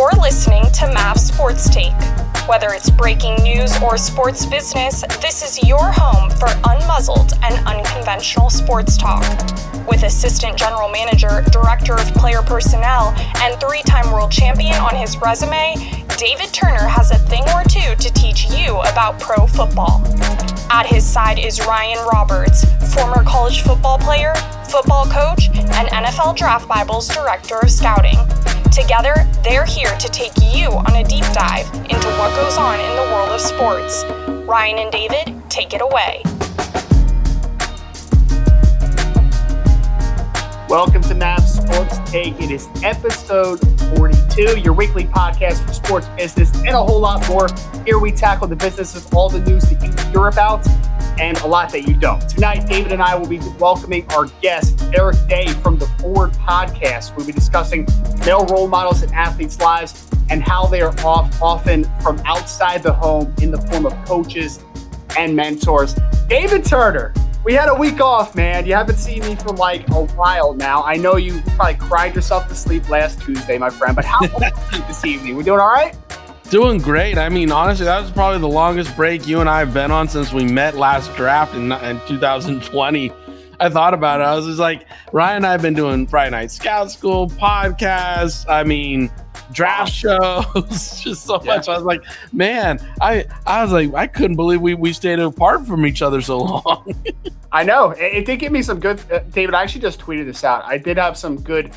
You're listening to MAV Sports Take. Whether it's breaking news or sports business, this is your home for unmuzzled and unconventional sports talk. With Assistant General Manager, Director of Player Personnel, and three-time world champion on his resume, David Turner has a thing or two to teach you about pro football. At his side is Ryan Roberts, former college football player, football coach, and NFL Draft Bible's Director of Scouting. Together, they're here to take you on a deep dive into what goes on in the world of sports. Ryan and David, take it away. Welcome to MAV Sports Take. It is episode 42, your weekly podcast for sports business and a whole lot more. Here we tackle the business of all the news that you hear about and a lot that you don't. Tonight, David and I will be welcoming our guest, Derek Day from the Forward Podcast. We'll be discussing male role models in athletes' lives and how they are often from outside the home in the form of coaches and mentors. David Turner, we had a week off, man. You haven't seen me for like a while now. I know you probably cried yourself to sleep last Tuesday, my friend, but how was you this evening? We doing all right? Doing great. I mean, honestly, that was probably the longest break you and I have been on since we met last draft in 2020. I thought about it. I was just like, Ryan and I have been doing Friday Night Scout School, podcasts, draft shows, just so much. I was like, man, I was like, I couldn't believe we stayed apart from each other so long. I know. It did give me some good, David, I actually just tweeted this out. I did have some good,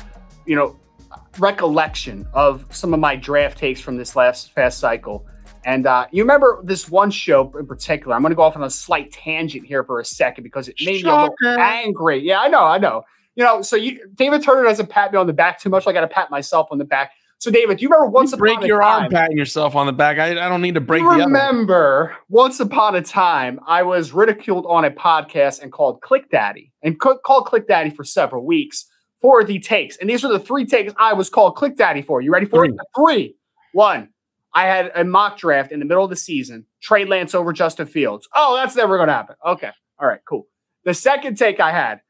recollection of some of my draft takes from this last past cycle. And you remember this one show in particular. I'm going to go off on a slight tangent here for a second because it made me a little angry. Yeah, I know. So David Turner doesn't pat me on the back too much. I got to pat myself on the back. So, David, do you remember once upon a time? Break your arm patting yourself on the back. I don't need to break the other. Remember, once upon a time, I was ridiculed on a podcast and called Click Daddy, and called Click Daddy for several weeks for the takes. And these are the three takes I was called Click Daddy for. You ready for it? 3, 1. I had a mock draft in the middle of the season. Trey Lance over Justin Fields. Oh, that's never going to happen. Okay. All right, cool. The second take I had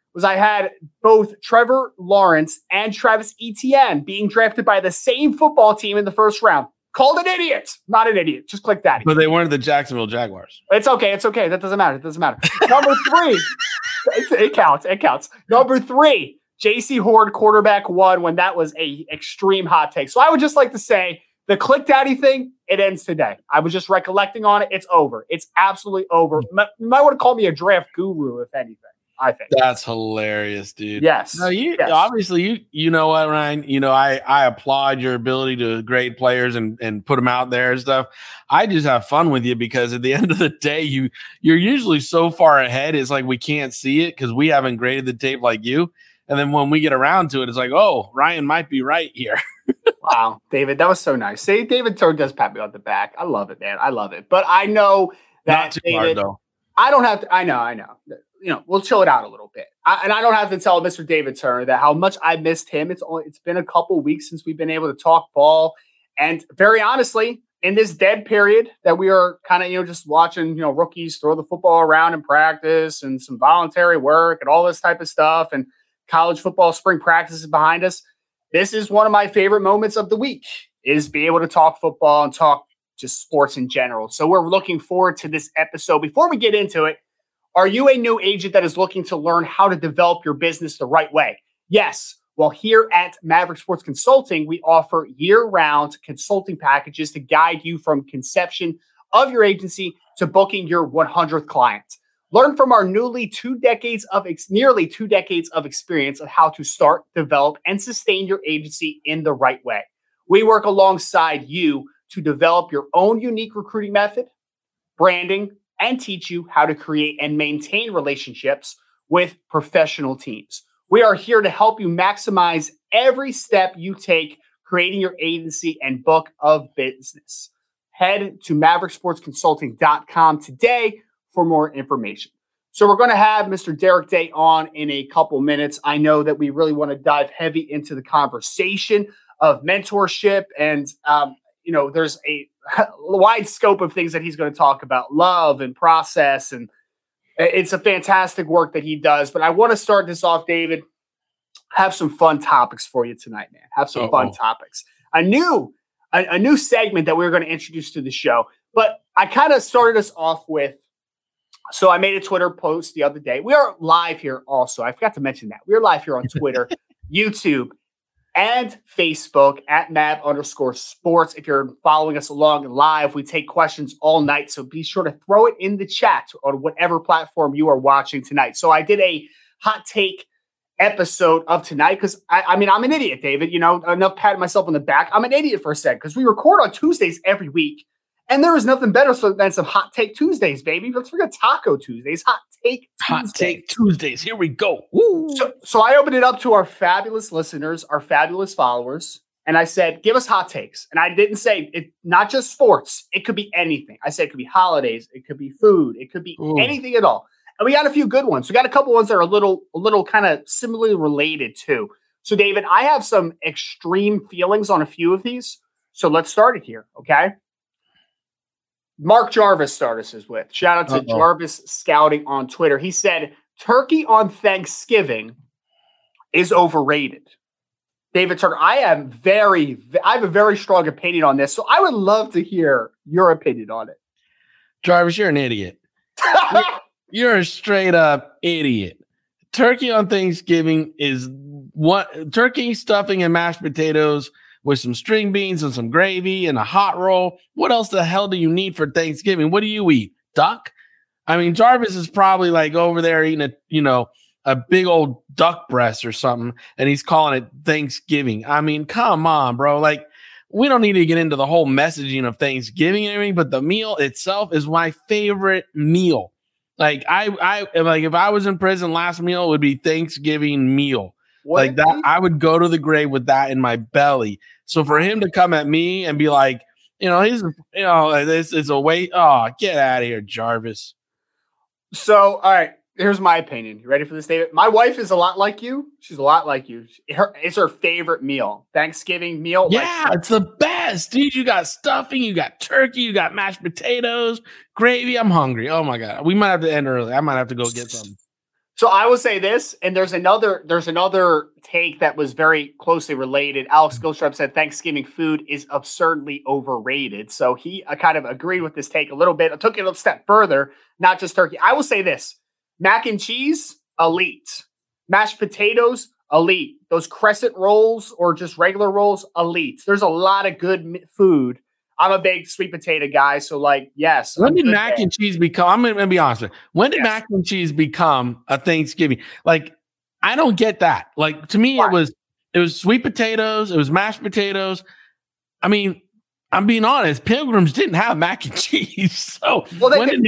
both Trevor Lawrence and Travis Etienne being drafted by the same football team in the first round. Called an idiot. Not an idiot. Just Click Daddy. But they weren't the Jacksonville Jaguars. It's okay. That doesn't matter. Number 3. It counts. Number 3. J.C. Horn, quarterback 1, when that was a extreme hot take. So I would just like to say the Click Daddy thing, it ends today. I was just recollecting on it. It's over. It's absolutely over. You might want to call me a draft guru, if anything. I think that's hilarious, dude. Yes. No, obviously you know what, Ryan. I applaud your ability to grade players and put them out there and stuff. I just have fun with you because at the end of the day, you're usually so far ahead. It's like we can't see it because we haven't graded the tape like you. And then when we get around to it, it's like, oh, Ryan might be right here. Wow, David, that was so nice. See, David Turner does pat me on the back. I love it, man. I love it. But I know that not too David, hard, though. I don't have to. I know. We'll chill it out a little bit. And I don't have to tell Mr. David Turner that how much I missed him. It's been a couple weeks since we've been able to talk ball. And very honestly, in this dead period that we are kind of, just watching, rookies throw the football around in practice and some voluntary work and all this type of stuff and college football spring practice is behind us. This is one of my favorite moments of the week is be able to talk football and talk just sports in general. So we're looking forward to this episode. Before we get into it, are you a new agent that is looking to learn how to develop your business the right way? Yes. Well, here at Maverick Sports Consulting, we offer year-round consulting packages to guide you from conception of your agency to booking your 100th client. Learn from our nearly 2 decades of experience of how to start, develop, and sustain your agency in the right way. We work alongside you to develop your own unique recruiting method, branding, and teach you how to create and maintain relationships with professional teams. We are here to help you maximize every step you take creating your agency and book of business. Head to mavericksportsconsulting.com today for more information. So we're going to have Mr. Derek Day on in a couple minutes. I know that we really want to dive heavy into the conversation of mentorship and, there's a wide scope of things that he's going to talk about, love and process. And it's a fantastic work that he does. But I want to start this off, David, have some fun topics for you tonight, man. Have some fun topics. A new a new segment that we were going to introduce to the show. But I kind of started us off with, so I made a Twitter post the other day. We are live here also. I forgot to mention that. We are live here on Twitter, YouTube, and Facebook at @Mav_sports. If you're following us along live, we take questions all night. So be sure to throw it in the chat on whatever platform you are watching tonight. So I did a hot take episode of tonight because I'm an idiot, David. Enough patting myself on the back. I'm an idiot for a second because we record on Tuesdays every week. And there is nothing better than some Hot Take Tuesdays, baby. Let's forget Taco Tuesdays. Hot Take Tuesdays. Here we go. So I opened it up to our fabulous listeners, our fabulous followers, and I said, give us hot takes. And I didn't say it, not just sports. It could be anything. I said it could be holidays. It could be food. It could be anything at all. And we got a few good ones. We got a couple ones that are a little kind of similarly related too. So, David, I have some extreme feelings on a few of these. So let's start it here, okay? Mark Jarvis started us with. Shout out to Jarvis Scouting on Twitter. He said, turkey on Thanksgiving is overrated. David Turner, I have a very strong opinion on this, so I would love to hear your opinion on it. Jarvis, you're an idiot. You're a straight up idiot. Turkey on Thanksgiving is turkey stuffing and mashed potatoes with some string beans and some gravy and a hot roll. What else the hell do you need for Thanksgiving? What do you eat? Duck? I mean, Jarvis is probably like over there eating a big old duck breast or something, and he's calling it Thanksgiving. I mean, come on, bro. Like, we don't need to get into the whole messaging of Thanksgiving and everything, but the meal itself is my favorite meal. Like, if I was in prison, last meal would be Thanksgiving meal. Like that, I would go to the grave with that in my belly. So for him to come at me and be like, this is a way. Oh, get out of here, Jarvis. So, all right, here's my opinion. You ready for this, David? My wife is a lot like you. She's a lot like you. It's her favorite meal. Thanksgiving meal. Yeah, it's the best, dude. You got stuffing, you got turkey, you got mashed potatoes, gravy. I'm hungry. Oh my God. We might have to end early. I might have to go get something. So I will say this, and there's another take that was very closely related. Alex Gilstrap said Thanksgiving food is absurdly overrated. So he kind of agreed with this take a little bit. I took it a step further, not just turkey. I will say this, mac and cheese, elite. Mashed potatoes, elite. Those crescent rolls or just regular rolls, elite. There's a lot of good food. I'm a big sweet potato guy, so yes. When did mac and cheese become? I'm gonna be honest with you. When did mac and cheese become a Thanksgiving? Like, I don't get that. Like, to me, it was sweet potatoes, it was mashed potatoes. I mean, I'm being honest. Pilgrims didn't have mac and cheese. So when did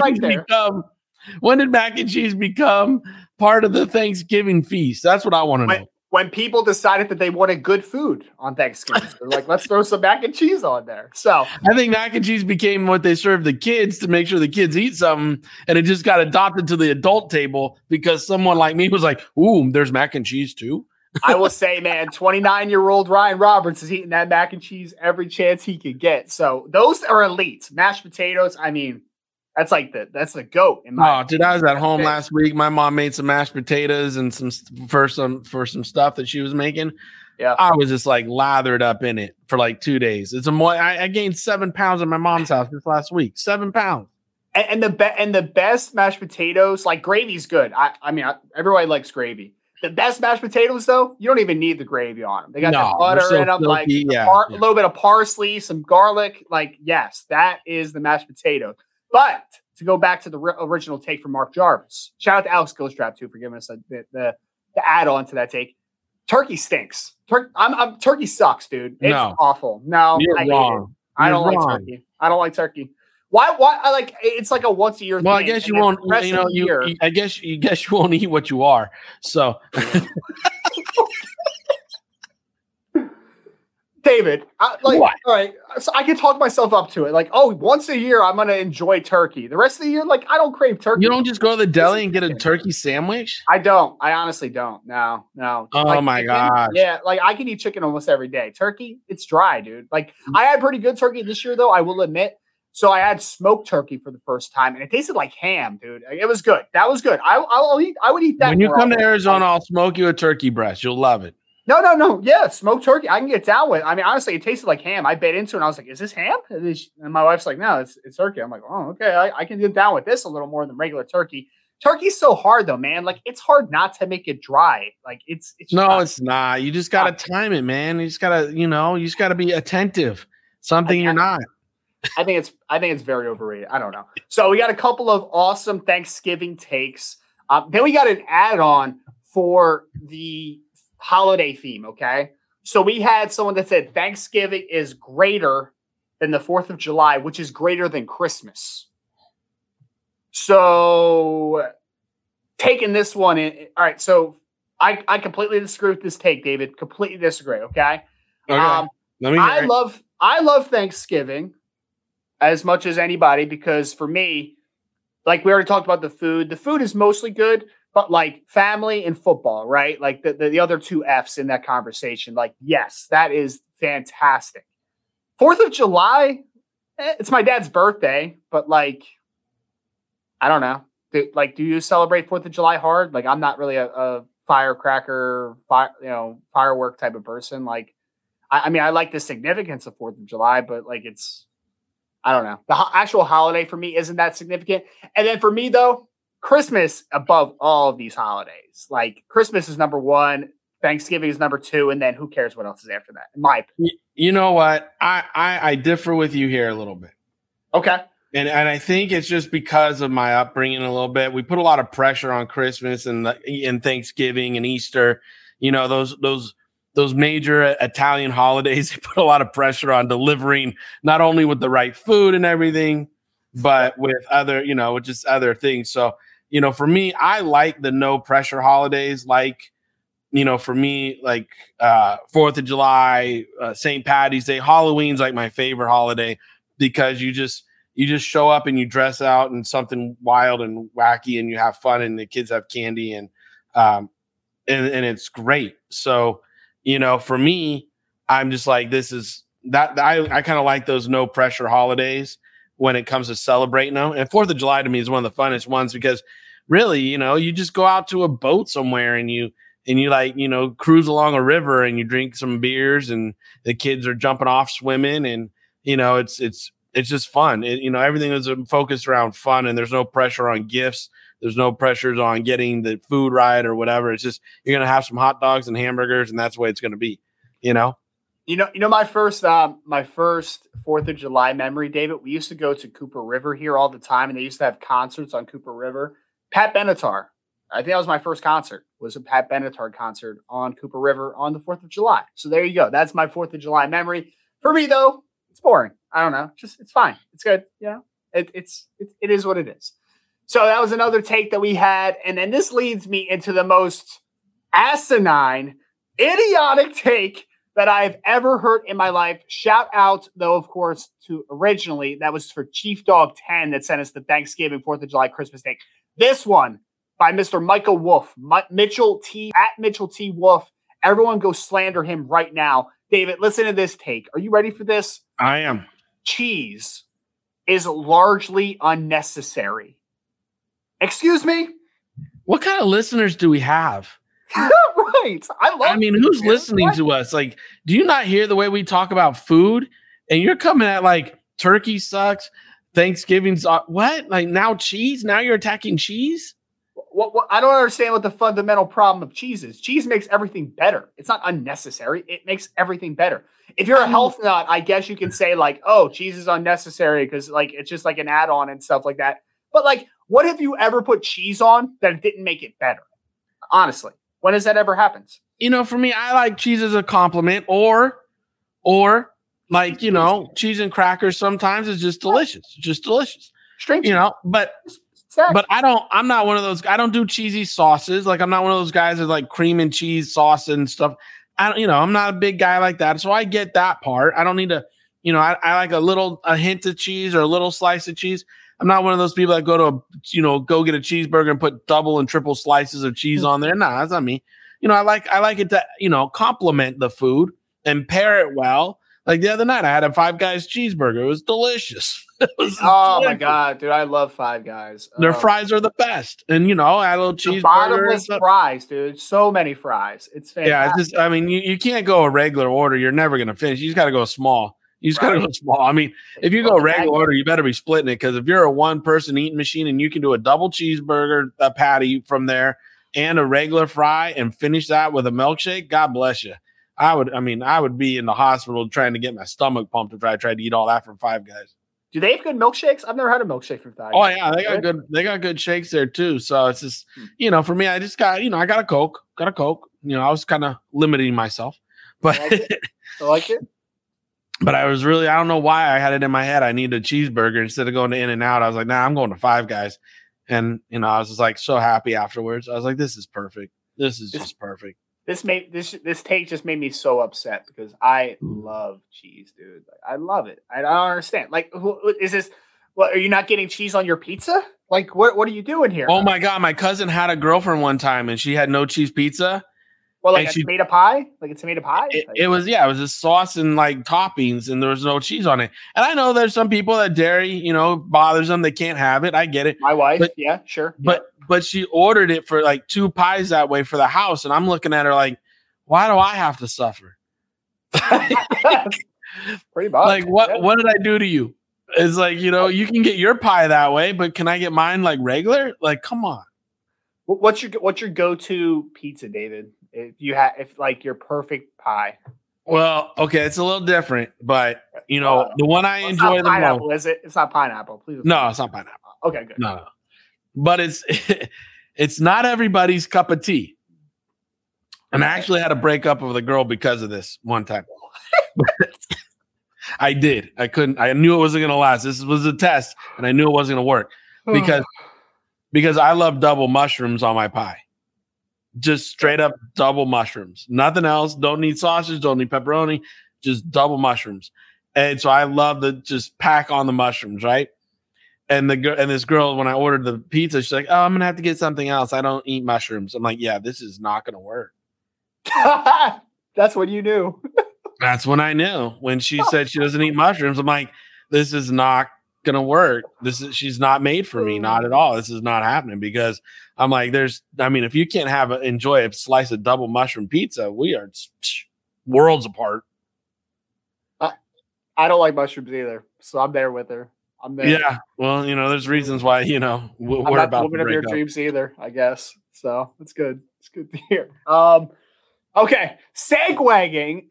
mac and cheese become part of the Thanksgiving feast? That's what I want to know. When people decided that they wanted good food on Thanksgiving, they're like, let's throw some mac and cheese on there. So I think mac and cheese became what they serve the kids to make sure the kids eat something. And it just got adopted to the adult table because someone like me was like, ooh, there's mac and cheese too. I will say, man, 29-year-old Ryan Roberts is eating that mac and cheese every chance he could get. So those are elite. Mashed potatoes, I mean, that's the GOAT. Dude, I was at home last week. My mom made some mashed potatoes and some stuff that she was making. Yeah, I was just lathered up in it for 2 days. I gained 7 pounds at my mom's house this last week. 7 pounds. And the best mashed potatoes, gravy's good. I mean, everybody likes gravy. The best mashed potatoes, though, you don't even need the gravy on them. They got the butter in them, a little bit of parsley, some garlic. Yes, that is the mashed potato. But to go back to the original take from Mark Jarvis, shout out to Alex Gilstrap too for giving us the add-on to that take. Turkey stinks. Turkey sucks, dude. It's awful. No, you're wrong. I don't like turkey. I don't like turkey. Why? It's like a once a year. Well, thing. I guess you won't. I guess you won't eat what you are. So. David, what? All right, so I can talk myself up to it. Once a year, I'm going to enjoy turkey. The rest of the year, I don't crave turkey. You don't just go to the deli and get a turkey sandwich? I don't. I honestly don't. No. Oh, my gosh. Yeah, I can eat chicken almost every day. Turkey, it's dry, dude. I had pretty good turkey this year, though, I will admit. So I had smoked turkey for the first time, and it tasted like ham, dude. It was good. That was good. I would eat that. When you come to Arizona, I'll smoke you a turkey breast. You'll love it. No. Yeah, smoked turkey. I can get down with. I mean, honestly, it tasted like ham. I bit into it and I was like, is this ham? And my wife's like, no, it's turkey. I'm like, oh, okay. I can get down with this a little more than regular turkey. Turkey's so hard though, man. Like it's hard not to make it dry. Like it's no, it's not. You just gotta time it, man. You just gotta be attentive. Something you're not. I think it's very overrated. I don't know. So we got a couple of awesome Thanksgiving takes. Then we got an add-on for the holiday theme. Okay. So we had someone that said Thanksgiving is greater than the 4th of July, which is greater than Christmas. So taking this one in. All right. So I completely disagree with this take, David. Completely disagree. Okay. I love Thanksgiving as much as anybody because for me, like we already talked about the food is mostly good, but like family and football, right? Like the other two F's in that conversation, like, yes, that is fantastic. 4th of July, it's my dad's birthday, but like, I don't know. Do you celebrate 4th of July hard? Like, I'm not really a firecracker, firework type of person. Like, I mean, I like the significance of 4th of July, but like I don't know. The actual holiday for me isn't that significant. And then for me, though, Christmas above all of these holidays. Like Christmas is number one, Thanksgiving is number two, and then who cares what else is after that, in my opinion. You know what? I differ with you here a little bit. Okay. And I think it's just because of my upbringing a little bit. We put a lot of pressure on Christmas and Thanksgiving and Easter. You know, those major Italian holidays, they put a lot of pressure on delivering not only with the right food and everything, but with other, just other things. So, for me, I like the no pressure holidays. Like, for me, like 4th of July, St. Patty's Day, Halloween's like my favorite holiday because you just show up and you dress out in something wild and wacky and you have fun and the kids have candy and it's great. So, for me, I'm just like, this is that I kind of like those no pressure holidays when it comes to celebrating them. And 4th of July to me is one of the funnest ones because really, you just go out to a boat somewhere and you like, cruise along a river and you drink some beers and the kids are jumping off swimming and, it's just fun. Everything is focused around fun and there's no pressure on gifts. There's no pressures on getting the food right or whatever. It's just, you're going to have some hot dogs and hamburgers and that's the way it's going to be, my first 4th of July memory, David, we used to go to Cooper River here all the time and they used to have concerts on Cooper River. Pat Benatar, I think that was my first concert, was a Pat Benatar concert on Cooper River on the 4th of July. So there you go. That's my 4th of July memory. For me though, it's boring. I don't know. It's fine. It's good. It is what it is. So that was another take that we had. And then this leads me into the most asinine, idiotic take that I've ever heard in my life. Shout out, though, of course, to originally, that was for Chief Dog 10 that sent us the Thanksgiving, 4th of July, Christmas take. This one by Mr. Michael Wolf, Mitchell T. Wolf. Everyone go slander him right now. David, listen to this take. Are you ready for this? I am. Cheese is largely unnecessary. Excuse me? What kind of listeners do we have? Right. Who's listening to us? Like, do you not hear the way we talk about food? And you're coming at like turkey sucks, Thanksgiving's what? Like now cheese? Now you're attacking cheese? What I don't understand what the fundamental problem of cheese is. Cheese makes everything better. It's not unnecessary. It makes everything better. If you're a health nut, I guess you can say like, oh, cheese is unnecessary because like it's just like an add-on and stuff like that. But like, what have you ever put cheese on that it didn't make it better? Honestly, when has that ever happened? For me, I like cheese as a compliment or like, cheese and crackers sometimes is just delicious. Just delicious. Straight, but I'm not one of those. I don't do cheesy sauces. Like I'm not one of those guys that like cream and cheese sauce and stuff. I'm not a big guy like that. So I get that part. I don't need to, I like a hint of cheese or a little slice of cheese. I'm not one of those people that go to, go get a cheeseburger and put double and triple slices of cheese on there. Nah, that's not me. I like it to, complement the food and pair it well. Like the other night I had a Five Guys cheeseburger. It was delicious. Oh my God, dude. I love Five Guys. Their fries are the best. And, add a little cheeseburger. Bottomless fries, dude. So many fries. It's fantastic. Yeah, you can't go a regular order. You're never going to finish. You just got to go small. You just got to go small. I mean, if you go regular order, you better be splitting it, because if you're a one-person eating machine and you can do a double cheeseburger, a patty from there, and a regular fry and finish that with a milkshake, God bless you. I would be in the hospital trying to get my stomach pumped if I tried to eat all that from Five Guys. Do they have good milkshakes? I've never had a milkshake from Five Guys. Oh yeah, they got good shakes there too. So it's just, for me, I just got, I got a Coke. I was kind of limiting myself, but I like it. But I don't know why I had it in my head I need a cheeseburger instead of going to In-N-Out. I was like, nah, I'm going to Five Guys. And, I was just like so happy afterwards. I was like, this is perfect. This is just perfect. This take just made me so upset because I love cheese, dude. Like, I love it. I don't understand. Like, is this? What, are you not getting cheese on your pizza? Like, what are you doing here? Oh my God, my cousin had a girlfriend one time and she had no cheese pizza. Well, like tomato pie, like a tomato pie. It was just sauce and like toppings, and there was no cheese on it. And I know there's some people that dairy, bothers them. They can't have it. I get it. My wife, yeah, sure. But she ordered it for like 2 pies that way for the house, and I'm looking at her like, why do I have to suffer? Pretty much. Like, what did I do to you? It's like, you can get your pie that way, but can I get mine like regular? Like, come on. What's your go-to pizza, David? If like your perfect pie. Well, okay, it's a little different, but the one I enjoy the most. Is it? It's not pineapple, please. No, it's not pineapple. Okay, good. No. But it's not everybody's cup of tea. And I actually had a breakup with a girl because of this one time. I did. I couldn't. I knew it wasn't going to last. This was a test, and I knew it wasn't going to work because I love double mushrooms on my pie. Just straight up double mushrooms. Nothing else. Don't need sausage. Don't need pepperoni. Just double mushrooms. And so I love to just pack on the mushrooms, right? And this girl, when I ordered the pizza, she's like, "Oh, I'm gonna have to get something else. I don't eat mushrooms." I'm like, "Yeah, this is not gonna work." That's when you knew. That's when I knew. When she said she doesn't eat mushrooms, I'm like, "This is not gonna work. She's not made for me. Not at all. This is not happening." Because I'm like, if you can't enjoy a slice of double mushroom pizza, we are worlds apart. I don't like mushrooms either, so I'm there with her. I'm there. Yeah, well, there's reasons why we're not about moving to up your break up. dreams either, I guess. So it's good. It's good to hear. Okay, segueing.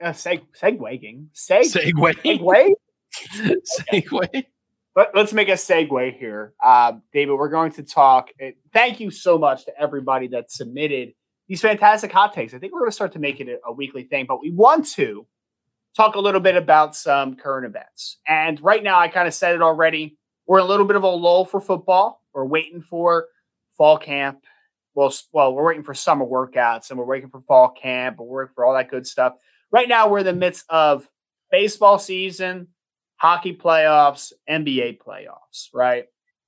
Let's make a segue here. David, we're going to talk. Thank you so much to everybody that submitted these fantastic hot takes. I think we're going to start to make it a weekly thing, but we want to talk a little bit about some current events. And right now, I kind of said it already. We're in a little bit of a lull for football. We're waiting for fall camp. Well, we're waiting for summer workouts, and we're waiting for fall camp, and we're waiting for all that good stuff. Right now, we're in the midst of baseball season, hockey playoffs, NBA playoffs, right?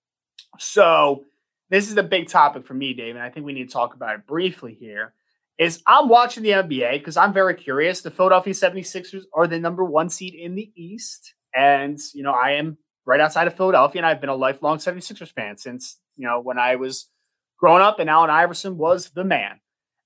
So this is the big topic for me, Dave, and I think we need to talk about it briefly here, is I'm watching the NBA because I'm very curious. The Philadelphia 76ers are the number 1 seed in the East, and, I am right outside of Philadelphia, and I've been a lifelong 76ers fan since, when I was growing up, and Allen Iverson was the man.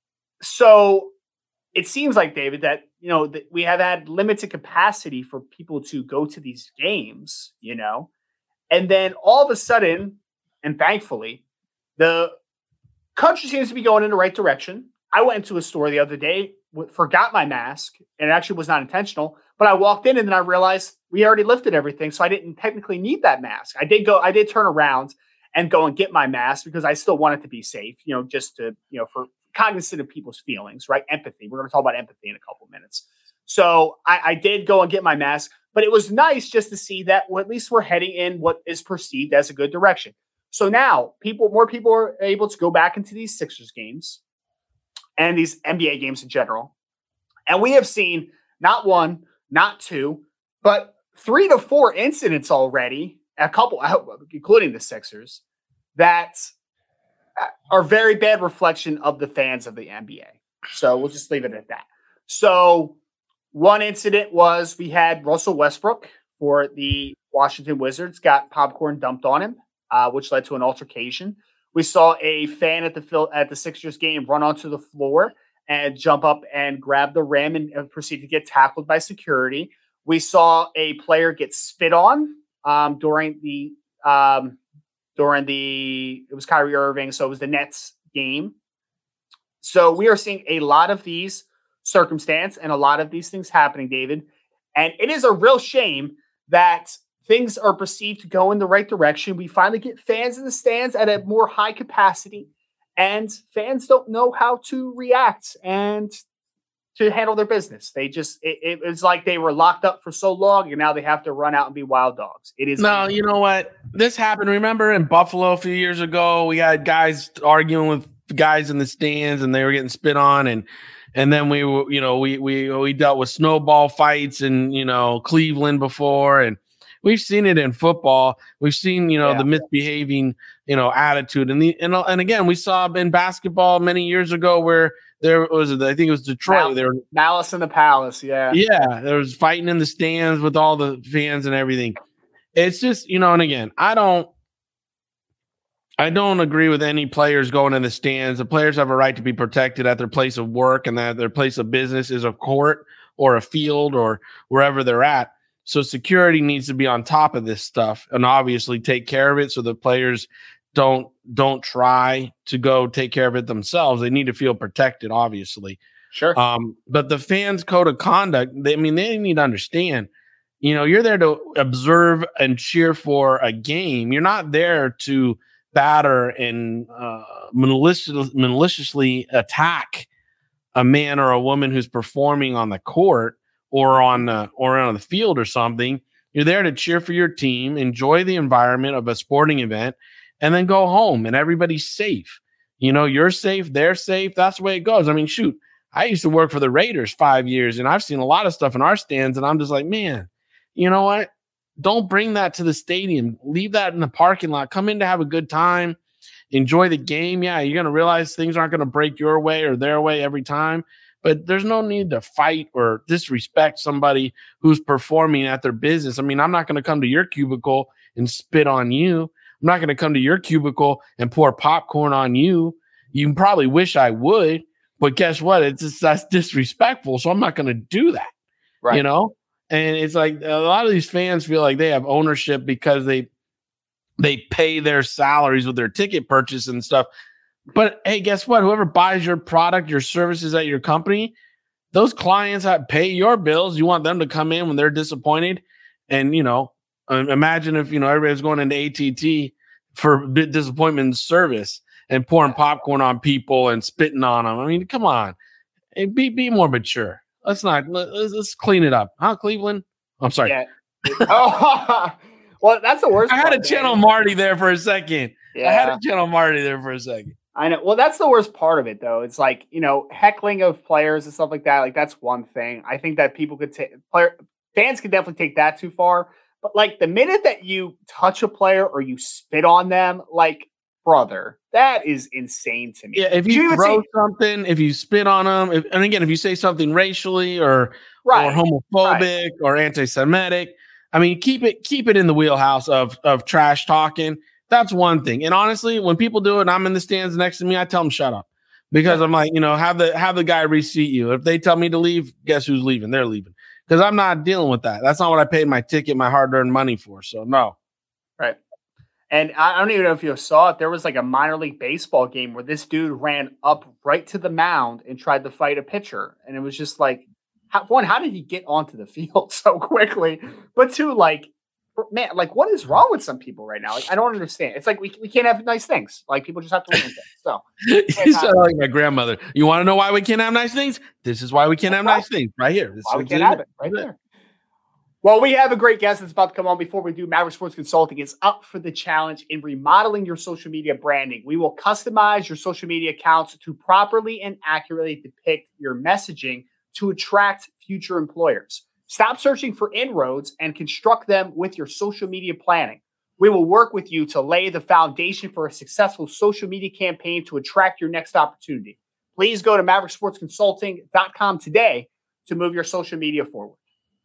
So it seems like, David, that, that we have had limited capacity for people to go to these games, and then all of a sudden, and thankfully, the country seems to be going in the right direction. I went into a store the other day, forgot my mask, and it actually was not intentional, but I walked in and then I realized we already lifted everything, so I didn't technically need that mask. I did turn around and go and get my mask because I still wanted to be safe, just to, for cognizant of people's feelings, right? Empathy. We're going to talk about empathy in a couple of minutes. So I did go and get my mask, but it was nice just to see that at least we're heading in what is perceived as a good direction. So now more people are able to go back into these Sixers games and these NBA games in general. And we have seen not 1, not 2, but 3 to 4 incidents already, a couple, including the Sixers, that are very bad reflection of the fans of the NBA. So we'll just leave it at that. So one incident was we had Russell Westbrook for the Washington Wizards got popcorn dumped on him, which led to an altercation. We saw a fan at the Sixers game run onto the floor and jump up and grab the rim and proceed to get tackled by security. We saw a player get spit on during it was Kyrie Irving, so it was the Nets game. So we are seeing a lot of these circumstances and a lot of these things happening, David. And it is a real shame that things are perceived to go in the right direction. We finally get fans in the stands at a more high capacity, and fans don't know how to react and to handle their business. They just, it was like they were locked up for so long and now they have to run out and be wild dogs. It is. No, you know what? This happened. Remember in Buffalo a few years ago, we had guys arguing with guys in the stands and they were getting spit on. And then we dealt with snowball fights in, Cleveland before. And we've seen it in football. We've seen, the misbehaving, attitude. And again, we saw in basketball many years ago where there was, I think it was Detroit. There were Malice in the Palace. Yeah. Yeah. There was fighting in the stands with all the fans and everything. It's just, and again, I don't agree with any players going in the stands. The players have a right to be protected at their place of work, and that their place of business is a court or a field or wherever they're at. So security needs to be on top of this stuff and obviously take care of it so the players don't try to go take care of it themselves. They need to feel protected, obviously. Sure. But the fans' code of conduct, they need to understand, you're there to observe and cheer for a game. You're not there to batter and maliciously attack a man or a woman who's performing on the court or on the field or something. You're there to cheer for your team, enjoy the environment of a sporting event, and then go home and everybody's safe. You're safe, they're safe. That's the way it goes. I mean, shoot, I used to work for the Raiders 5 years and I've seen a lot of stuff in our stands and I'm just like, man, you know what? Don't bring that to the stadium. Leave that in the parking lot. Come in to have a good time. Enjoy the game. Yeah, you're going to realize things aren't going to break your way or their way every time. But there's no need to fight or disrespect somebody who's performing at their business. I mean, I'm not going to come to your cubicle and spit on you. I'm not going to come to your cubicle and pour popcorn on you. You probably wish I would, but guess what? That's disrespectful. So I'm not going to do that. Right. And it's like a lot of these fans feel like they have ownership because they pay their salaries with their ticket purchase and stuff. But hey, guess what? Whoever buys your product, your services at your company, those clients that pay your bills, you want them to come in when they're disappointed. And, imagine if, everybody's going into AT&T for disappointment in service and pouring popcorn on people and spitting on them. I mean, come on. Hey, be more mature. Let's clean it up. Huh, Cleveland? I'm sorry. Yeah. Well, that's the worst. I had to channel Marty there for a second. Yeah. I know. Well, that's the worst part of it, though. It's like, heckling of players and stuff like that. Like, that's one thing. I think that people could fans could definitely take that too far. But like the minute that you touch a player or you spit on them, like, brother, that is insane to me. Yeah, if you throw something, if you spit on them, and again, if you say something racially or homophobic or anti-Semitic, I mean, keep it in the wheelhouse of trash talking. That's one thing. And honestly, when people do it and I'm in the stands next to me, I tell them shut up because I'm like, have the guy reseat you. If they tell me to leave, guess who's leaving? They're leaving because I'm not dealing with that. That's not what I paid my ticket, my hard-earned money for. So no. Right. And I don't even know if you saw it. There was like a minor league baseball game where this dude ran up right to the mound and tried to fight a pitcher. And it was just like, how did he get onto the field so quickly? But two, like, man, like, what is wrong with some people right now? Like, I don't understand. It's like we can't have nice things. Like, people just have to live with things. So you sound like my grandmother. You want to know why we can't have nice things? This is why we can't have nice things right here. Why we can't have it right there. Well, we have a great guest that's about to come on. Before we do, Maverick Sports Consulting is up for the challenge in remodeling your social media branding. We will customize your social media accounts to properly and accurately depict your messaging to attract future employers. Stop searching for inroads and construct them with your social media planning. We will work with you to lay the foundation for a successful social media campaign to attract your next opportunity. Please go to MaverickSportsConsulting.com today to move your social media forward.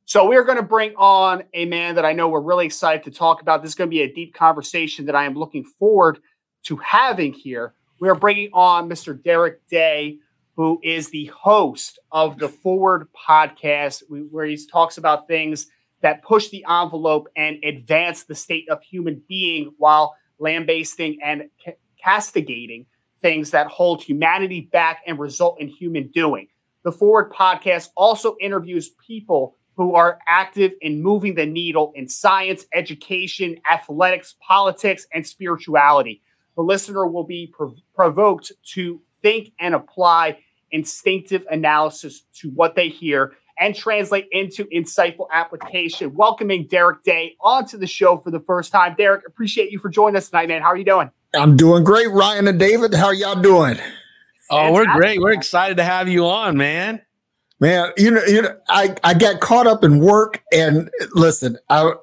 So we're going to bring on a man that I know we're really excited to talk about. This is going to be a deep conversation that I am looking forward to having here. We are bringing on Mr. Derek Day, who is the host of the Forward podcast, where he talks about things that push the envelope and advance the state of human being while lambasting and castigating things that hold humanity back and result in human doing. The Forward podcast also interviews people who are active in moving the needle in science, education, athletics, politics, and spirituality. The listener will be provoked to think and apply instinctive analysis to what they hear and translate into insightful application. Welcoming Derek Day onto the show for the first time. Derek, appreciate you for joining us tonight, man. How are you doing? I'm doing great, Ryan and David. How are y'all doing? Oh, we're great. We're excited to have you on, man. Man, I got caught up in work, and listen,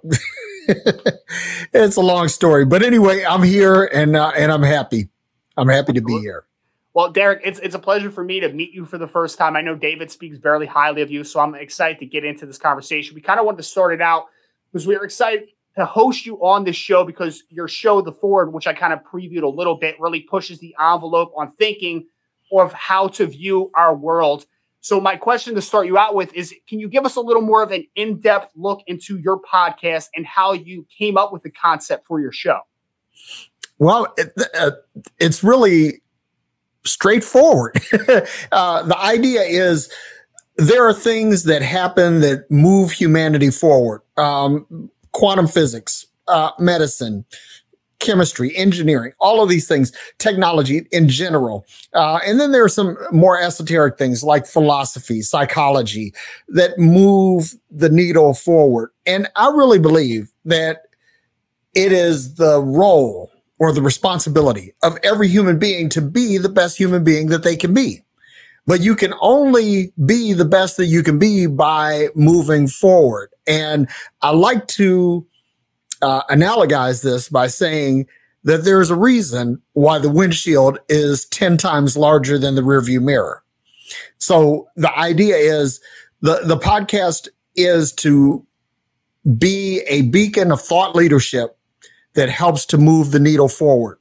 it's a long story, but anyway, I'm here and I'm happy. I'm happy to be here. Well, Derek, it's a pleasure for me to meet you for the first time. I know David speaks very highly of you, so I'm excited to get into this conversation. We kind of wanted to start it out because we were excited to host you on this show because your show, The Forward, which I kind of previewed a little bit, really pushes the envelope on thinking of how to view our world. So my question to start you out with is, can you give us a little more of an in-depth look into your podcast and how you came up with the concept for your show? Well, it's really straightforward. The idea is there are things that happen that move humanity forward. Quantum physics, medicine, chemistry, engineering, all of these things, technology in general. And then there are some more esoteric things like philosophy, psychology that move the needle forward. And I really believe that it is the role or the responsibility of every human being to be the best human being that they can be. But you can only be the best that you can be by moving forward. And I like to analogize this by saying that there's a reason why the windshield is 10 times larger than the rearview mirror. So the idea is the podcast is to be a beacon of thought leadership that helps to move the needle forward.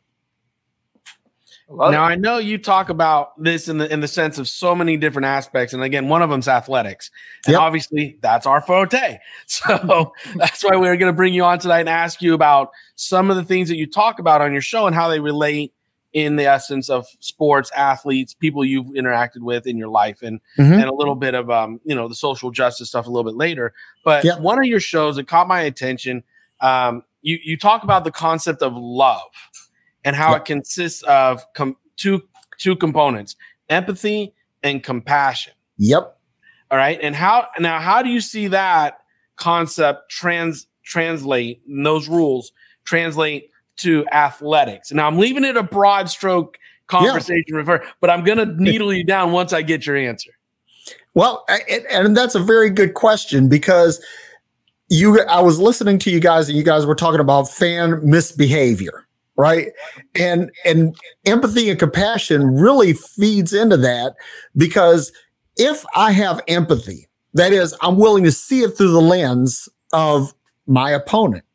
Now, I know you talk about this in the sense of so many different aspects. And again, one of them is athletics. And obviously that's our forte. So that's why we're going to bring you on tonight and ask you about some of the things that you talk about on your show and how they relate in the essence of sports, athletes, people you've interacted with in your life, and a little bit of, the social justice stuff a little bit later. But one of your shows that caught my attention, you talk about the concept of love. And how it consists of two components, empathy and compassion. Yep. All right. And how do you see that concept translate, and those rules translate to athletics? Now I'm leaving it a broad stroke conversation, but I'm going to needle you down once I get your answer. Well, and that's a very good question because I was listening to you guys and you guys were talking about fan misbehavior. Right. And empathy and compassion really feeds into that, because if I have empathy, that is, I'm willing to see it through the lens of my opponent,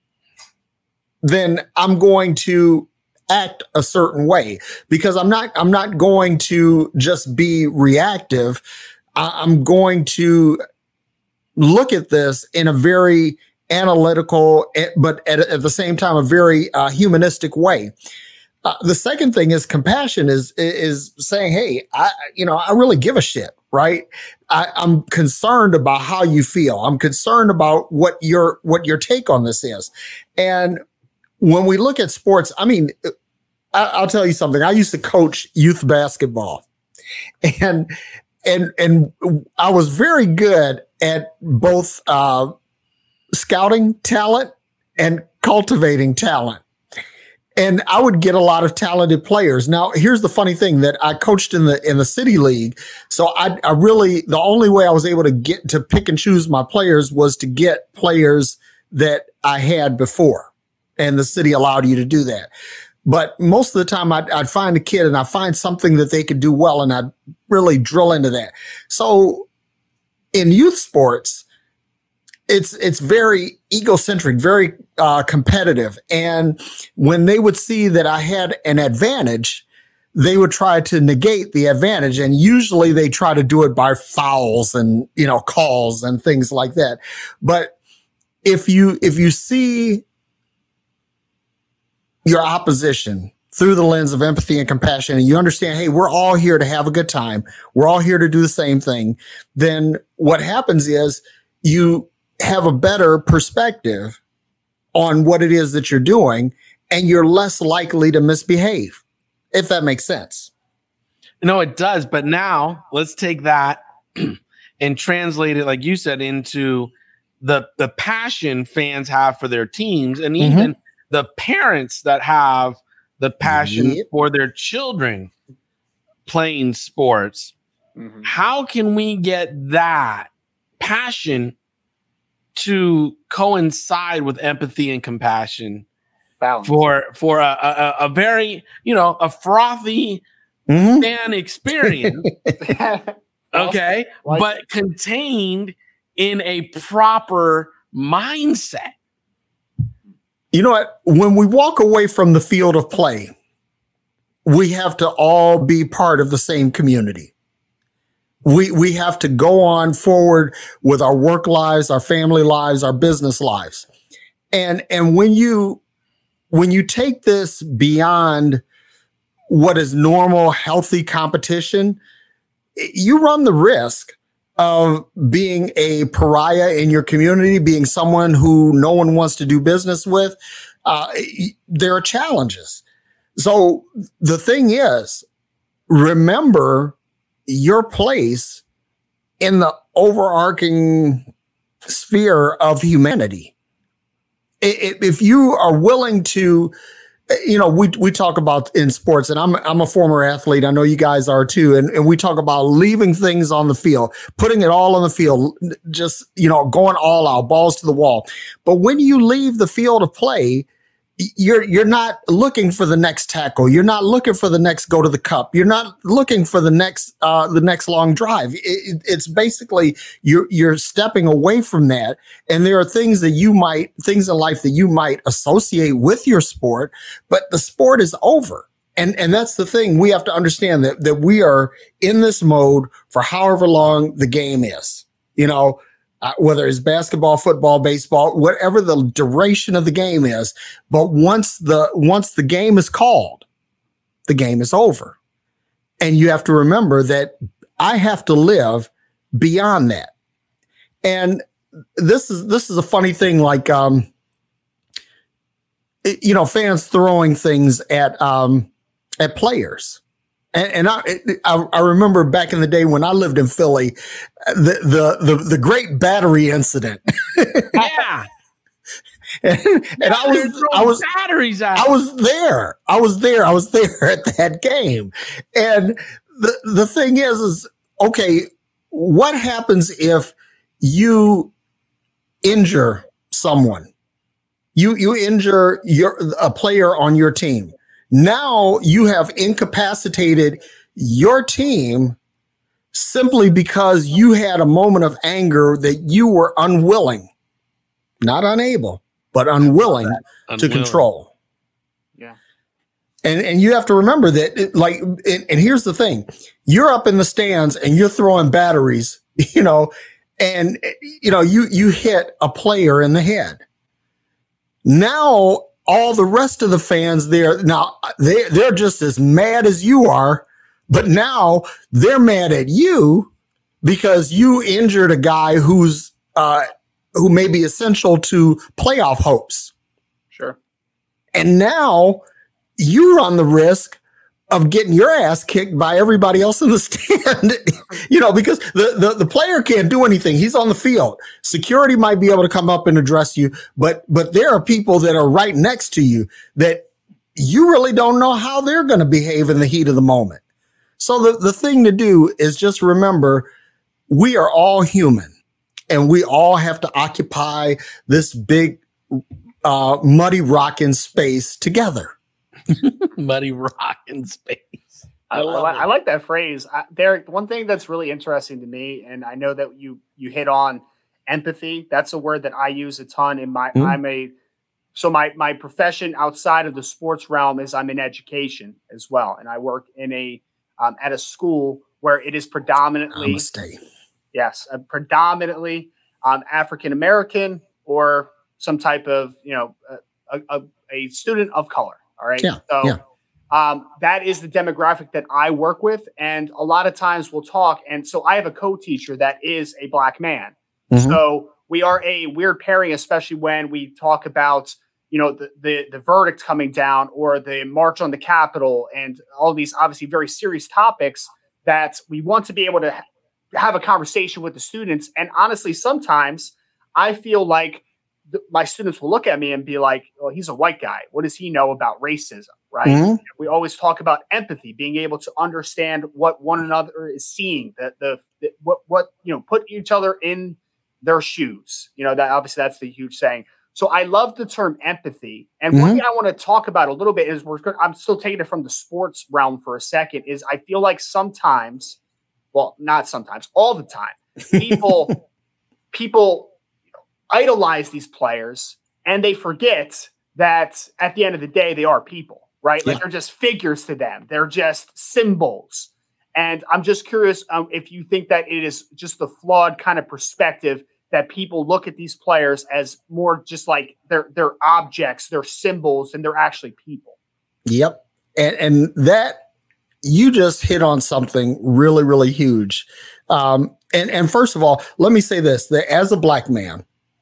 then I'm going to act a certain way, because I'm not going to just be reactive. I'm going to look at this in a very analytical, but at the same time, a very humanistic way. The second thing is compassion is saying, hey, I really give a shit, right? I'm concerned about how you feel. I'm concerned about what your take on this is. And when we look at sports, I mean, I'll tell you something. I used to coach youth basketball, and I was very good at both scouting talent and cultivating talent. And I would get a lot of talented players. Now, here's the funny thing, that I coached in the city league. So I really, the only way I was able to get to pick and choose my players was to get players that I had before. And the city allowed you to do that. But most of the time I'd find a kid and I'd find something that they could do well, and I'd really drill into that. So in youth sports, it's very egocentric, very competitive. And when they would see that I had an advantage, they would try to negate the advantage. And usually they try to do it by fouls and, calls and things like that. But if you see your opposition through the lens of empathy and compassion, and you understand, hey, we're all here to have a good time, we're all here to do the same thing, then what happens is you have a better perspective on what it is that you're doing, and you're less likely to misbehave, if that makes sense. No, it does. But now let's take that and translate it, like you said, into the passion fans have for their teams, and even the parents that have the passion for their children playing sports. How can we get that passion to coincide with empathy and compassion for a very, a frothy fan experience, okay, but contained in a proper mindset? You know what? When we walk away from the field of play, we have to all be part of the same community. We have to go on forward with our work lives, our family lives, our business lives. And when you take this beyond what is normal, healthy competition, you run the risk of being a pariah in your community, being someone who no one wants to do business with. There are challenges. So the thing is, remember your place in the overarching sphere of humanity. If you are willing to, we talk about in sports, and I'm a former athlete. I know you guys are too. And we talk about leaving things on the field, putting it all on the field, just, going all out, balls to the wall. But when you leave the field of play, you're not looking for the next tackle. You're not looking for the next go to the cup. You're not looking for the next long drive. It's basically you're stepping away from that. And there are things in life that you might associate with your sport, but the sport is over. And that's the thing. We have to understand that we are in this mode for however long the game is, whether it's basketball, football, baseball, whatever the duration of the game is. But once the game is called, the game is over. And you have to remember that I have to live beyond that. And this is a funny thing, like, fans throwing things at players. And I remember back in the day when I lived in Philly, the great battery incident. Yeah. and I was batteries out. I was there at that game. And the thing is okay, what happens if you injure someone? You injure a player on your team. Now you have incapacitated your team simply because you had a moment of anger that you were unwilling, not unable, but unwilling to control. Yeah. And you have to remember that, and here's the thing, you're up in the stands and you're throwing batteries, and you hit a player in the head. Now, all the rest of the fans there, now they're just as mad as you are, but now they're mad at you because you injured a guy who may be essential to playoff hopes. Sure. And now you run the risk of getting your ass kicked by everybody else in the stand, because the player can't do anything. He's on the field. Security might be able to come up and address you, but there are people that are right next to you that you really don't know how they're going to behave in the heat of the moment. So the thing to do is just remember, we are all human and we all have to occupy this big, muddy rock in space together. Muddy rock in space. I like that phrase. Derek, one thing that's really interesting to me, and I know that you hit on, empathy. That's a word that I use a ton in my, my profession outside of the sports realm is I'm in education as well. And I work in at a school where it is predominantly, predominantly African-American or some type of, a student of color. All right. That is the demographic that I work with. And a lot of times we'll talk. And so I have a co-teacher that is a Black man. Mm-hmm. So we are a weird pairing, especially when we talk about, the verdict coming down or the march on the Capitol and all these obviously very serious topics that we want to be able to have a conversation with the students. And honestly, sometimes I feel like my students will look at me and be like, well, he's a white guy. What does he know about racism? Right. Mm-hmm. We always talk about empathy, being able to understand what one another is seeing, put each other in their shoes. That obviously that's the huge saying. So I love the term empathy. And one thing I want to talk about a little bit is I'm still taking it from the sports realm for a second is I feel like sometimes, well, not sometimes, all the time, people idolize these players and they forget that at the end of the day, they are people, right? Like they're just figures to them. They're just symbols. And I'm just curious if you think that it is just the flawed kind of perspective that people look at these players as more just like they're objects, they're symbols, and they're actually people. Yep. And that you just hit on something really, really huge. And first of all, let me say this, that as a Black man,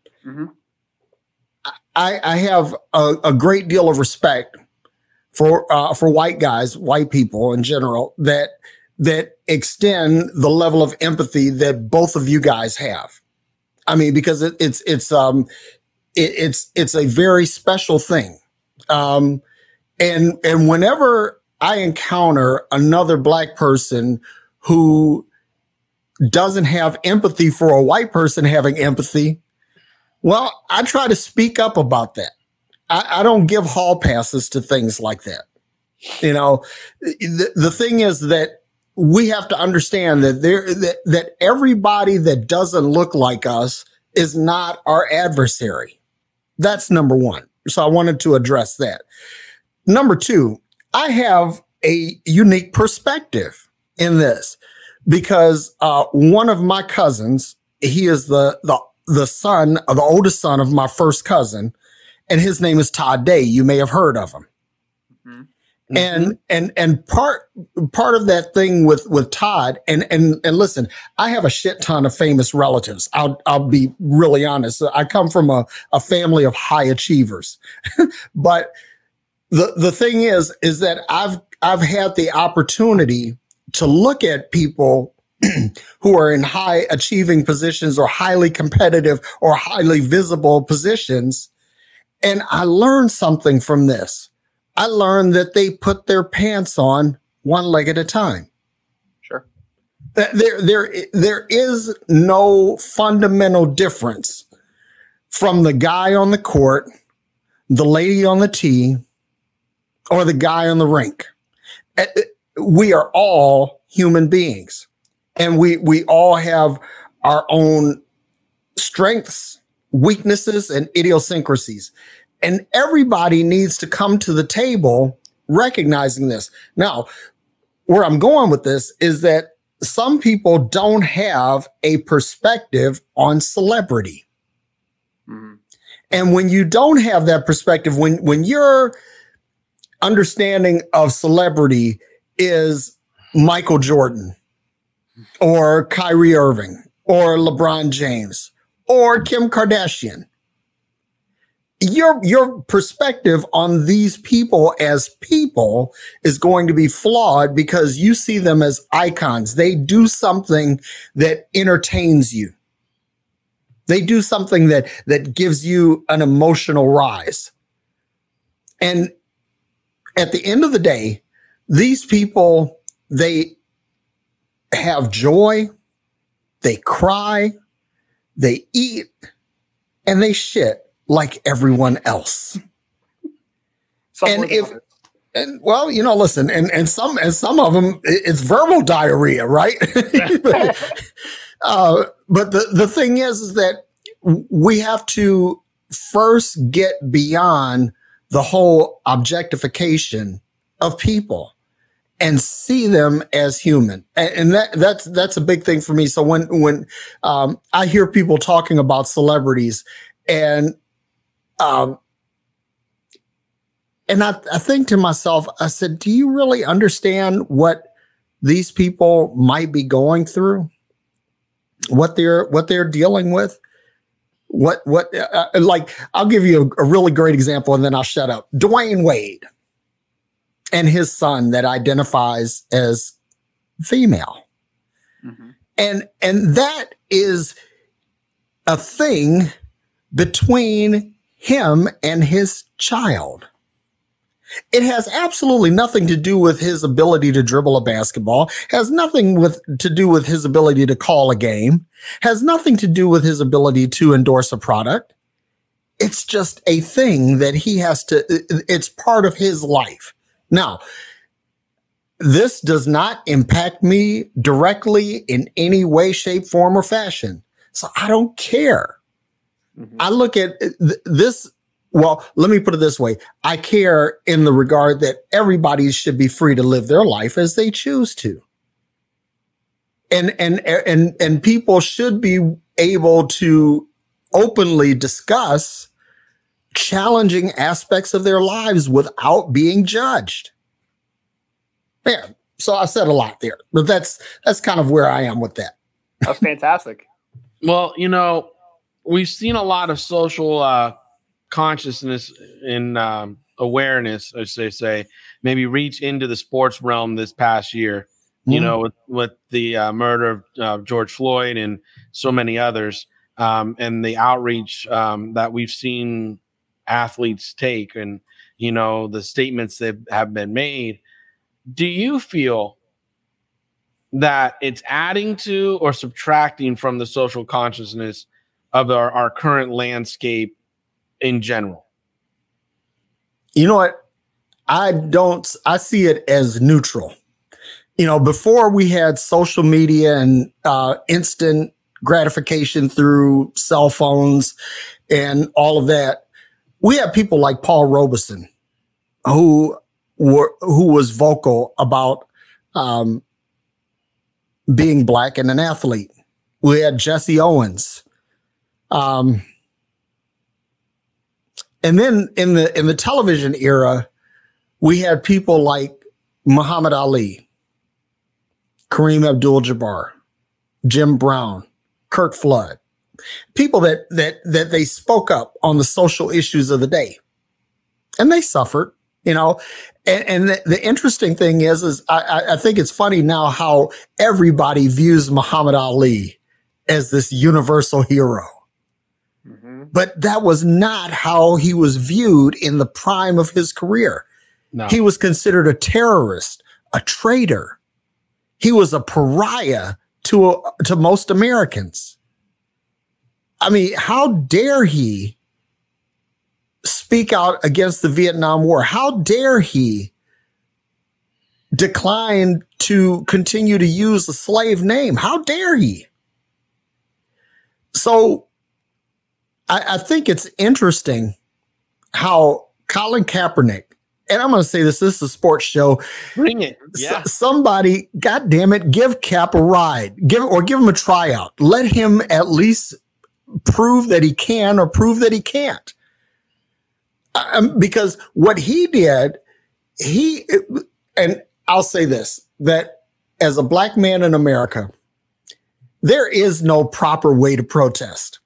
I have a great deal of respect for white guys, white people in general, that extend the level of empathy that both of you guys have. I mean, because it's a very special thing. And whenever I encounter another Black person who doesn't have empathy for a white person having empathy, well, I try to speak up about that. I don't give hall passes to things like that. The thing is that we have to understand that that everybody that doesn't look like us is not our adversary. That's number one. So I wanted to address that. Number two, I have a unique perspective in this because one of my cousins, he is the son of the oldest son of my first cousin, and his name is Todd Day. You may have heard of him. Mm-hmm. And part of that thing with Todd and listen, I have a shit ton of famous relatives. I'll be really honest. I come from a family of high achievers, but the thing is that I've had the opportunity to look at people who are in high achieving positions or highly competitive or highly visible positions. And I learned something from this. I learned that they put their pants on one leg at a time. Sure. There is no fundamental difference from the guy on the court, the lady on the tee, or the guy on the rink. We are all human beings, and we all have our own strengths, weaknesses, and idiosyncrasies. And everybody needs to come to the table recognizing this. Now, where I'm going with this is that some people don't have a perspective on celebrity. Mm-hmm. And when you don't have that perspective, when your understanding of celebrity is Michael Jordan or Kyrie Irving or LeBron James or Kim Kardashian, your perspective on these people as people is going to be flawed because you see them as icons. They do something that entertains you. They do something that gives you an emotional rise. And at the end of the day, these people, they have joy, they cry, they eat, and they shit like everyone else. Listen, and some of them, it's verbal diarrhea, right? But the thing is that we have to first get beyond the whole objectification of people and see them as human. And that's a big thing for me. So when I hear people talking about celebrities and I think to myself, I said, do you really understand what these people might be going through? What they're dealing with? Like, I'll give you a really great example and then I'll shut up. Dwayne Wade and his son that identifies as female. Mm-hmm. And that is a thing between him and his child. It has absolutely nothing to do with his ability to dribble a basketball, has nothing to do with his ability to call a game, has nothing to do with his ability to endorse a product. It's just a thing that he has to, it's part of his life. Now, this does not impact me directly in any way, shape, form, or fashion. So I don't care. Mm-hmm. I look at this. Well, let me put it this way. I care in the regard that everybody should be free to live their life as they choose to. And people should be able to openly discuss challenging aspects of their lives without being judged. Yeah. So I said a lot there, but that's kind of where I am with that. That's fantastic. Well, you know, we've seen a lot of social consciousness and awareness, as they say, maybe reach into the sports realm this past year, you know, with the murder of George Floyd and so many others, and the outreach that we've seen athletes take and, you know, the statements that have been made. Do you feel that it's adding to or subtracting from the social consciousness of our current landscape in general? You know what? I see it as neutral. You know, before we had social media and instant gratification through cell phones and all of that, we had people like Paul Robeson who was vocal about being Black and an athlete. We had Jesse Owens. And then in the television era, we had people like Muhammad Ali, Kareem Abdul-Jabbar, Jim Brown, Kirk Flood, people that they spoke up on the social issues of the day, and they suffered, you know. And the interesting thing is I think it's funny now how everybody views Muhammad Ali as this universal hero. Mm-hmm. But that was not how he was viewed in the prime of his career. No. He was considered a terrorist, a traitor. He was a pariah to most Americans. I mean, how dare he speak out against the Vietnam War? How dare he decline to continue to use the slave name? How dare he? So I think it's interesting how Colin Kaepernick, and I'm going to say this is a sports show. Bring it. Yeah. Somebody, God damn it, give Cap a ride. Give him a tryout. Let him at least prove that he can or prove that he can't. Because what he did, and I'll say this, that as a Black man in America, there is no proper way to protest.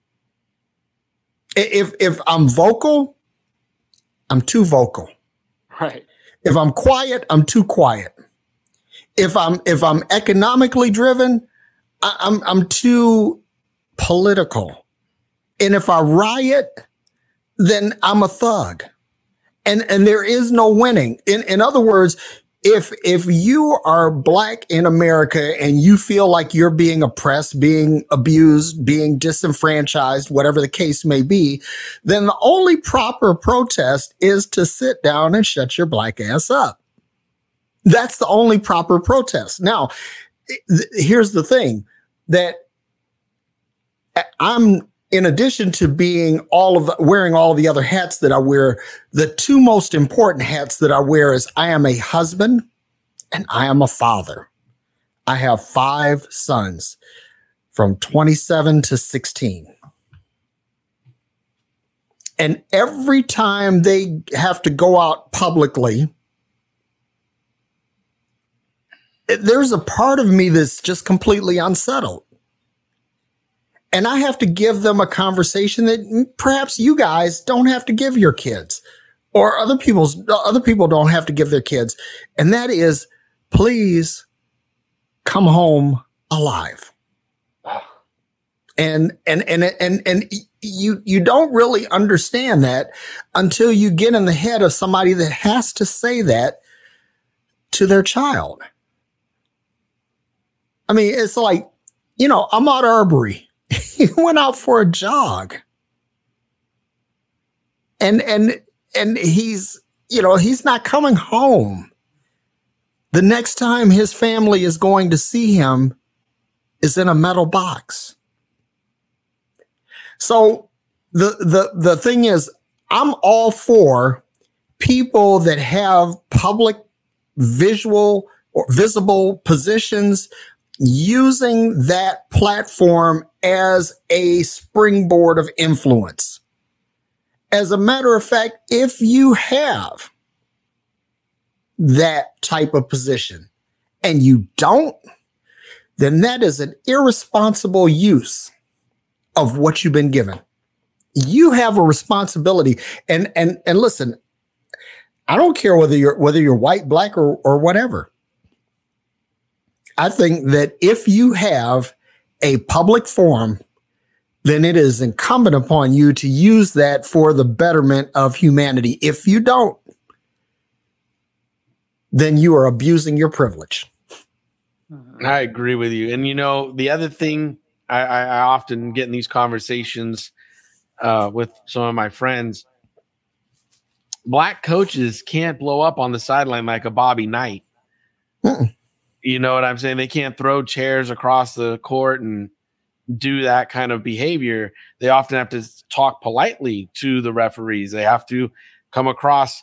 If I'm vocal, I'm too vocal. Right. If I'm quiet, I'm too quiet. If I'm economically driven, I'm too political. And if I riot, then I'm a thug. And there is no winning. In other words, if you are Black in America and you feel like you're being oppressed, being abused, being disenfranchised, whatever the case may be, then the only proper protest is to sit down and shut your Black ass up. That's the only proper protest. Now, here's the thing, that I'm in addition to being wearing all of the other hats that I wear, the two most important hats that I wear is I am a husband and I am a father. I have 5 sons from 27 to 16. And every time they have to go out publicly, there's a part of me that's just completely unsettled. And I have to give them a conversation that perhaps you guys don't have to give your kids, or other people don't have to give their kids. And that is, please come home alive. And you don't really understand that until you get in the head of somebody that has to say that to their child. I mean, it's like, Ahmaud Arbery, he went out for a jog. And he's not coming home. The next time his family is going to see him is in a metal box. So the thing is, I'm all for people that have public visual or visible positions using that platform as a springboard of influence. As a matter of fact, if you have that type of position and you don't, then that is an irresponsible use of what you've been given. You have a responsibility. And listen, I don't care whether you're white, black, or whatever. I think that if you have a public forum, then it is incumbent upon you to use that for the betterment of humanity. If you don't, then you are abusing your privilege. I agree with you. And, the other thing I often get in these conversations with some of my friends, black coaches can't blow up on the sideline like a Bobby Knight. Mm-mm. You know what I'm saying? They can't throw chairs across the court and do that kind of behavior. They often have to talk politely to the referees. They have to come across,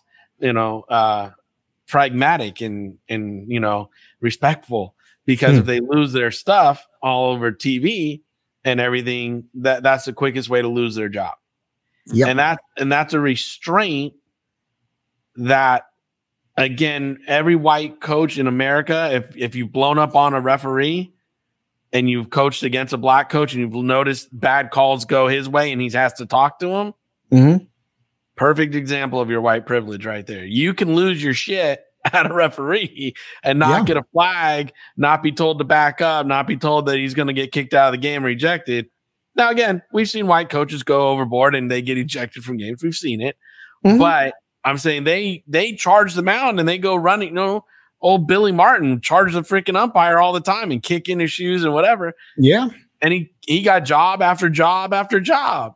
pragmatic and respectful, because if they lose their stuff all over TV and everything, that's the quickest way to lose their job. Yep. And that's a restraint that, again, every white coach in America, if you've blown up on a referee and you've coached against a black coach and you've noticed bad calls go his way and he has to talk to him, mm-hmm. Perfect example of your white privilege right there. You can lose your shit at a referee and not get a flag, not be told to back up, not be told that he's going to get kicked out of the game, rejected. Now, again, we've seen white coaches go overboard and they get ejected from games. We've seen it. Mm-hmm. But I'm saying they charge the mound and they go running. Old Billy Martin charged the freaking umpire all the time and kick in his shoes and whatever. Yeah. And he got job after job after job.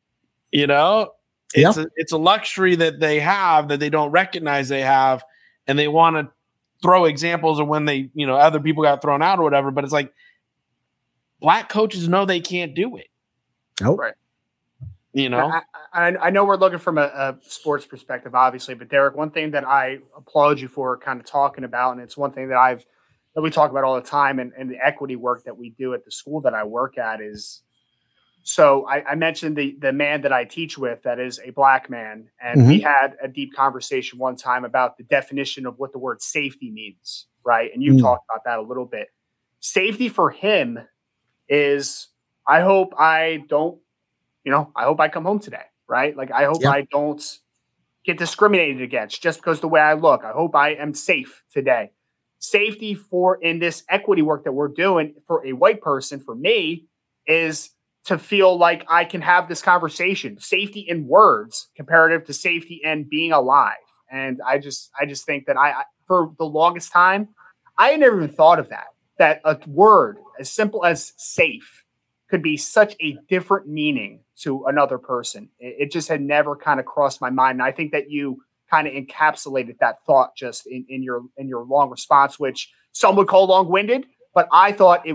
It's a luxury that they have that they don't recognize they have. And they want to throw examples of when they, other people got thrown out or whatever. But it's like, black coaches know they can't do it. Nope. Right. I know we're looking from a sports perspective, obviously, but Derek, one thing that I applaud you for kind of talking about, and it's one thing that we talk about all the time, and the equity work that we do at the school that I work at is, so I mentioned the man that I teach with that is a black man, and mm-hmm. we had a deep conversation one time about the definition of what the word safety means, right? And you talked about that a little bit. Safety for him is, I hope I don't, I hope I come home today, right? Like, I hope I don't get discriminated against just because the way I look. I hope I am safe today. Safety in this equity work that we're doing for a white person, for me, is to feel like I can have this conversation. Safety in words comparative to safety in being alive. And I just think that I for the longest time, I had never even thought of that a word as simple as safe could be such a different meaning to another person. It just had never kind of crossed my mind. And I think that you kind of encapsulated that thought just in your long response, which some would call long-winded, but I thought it was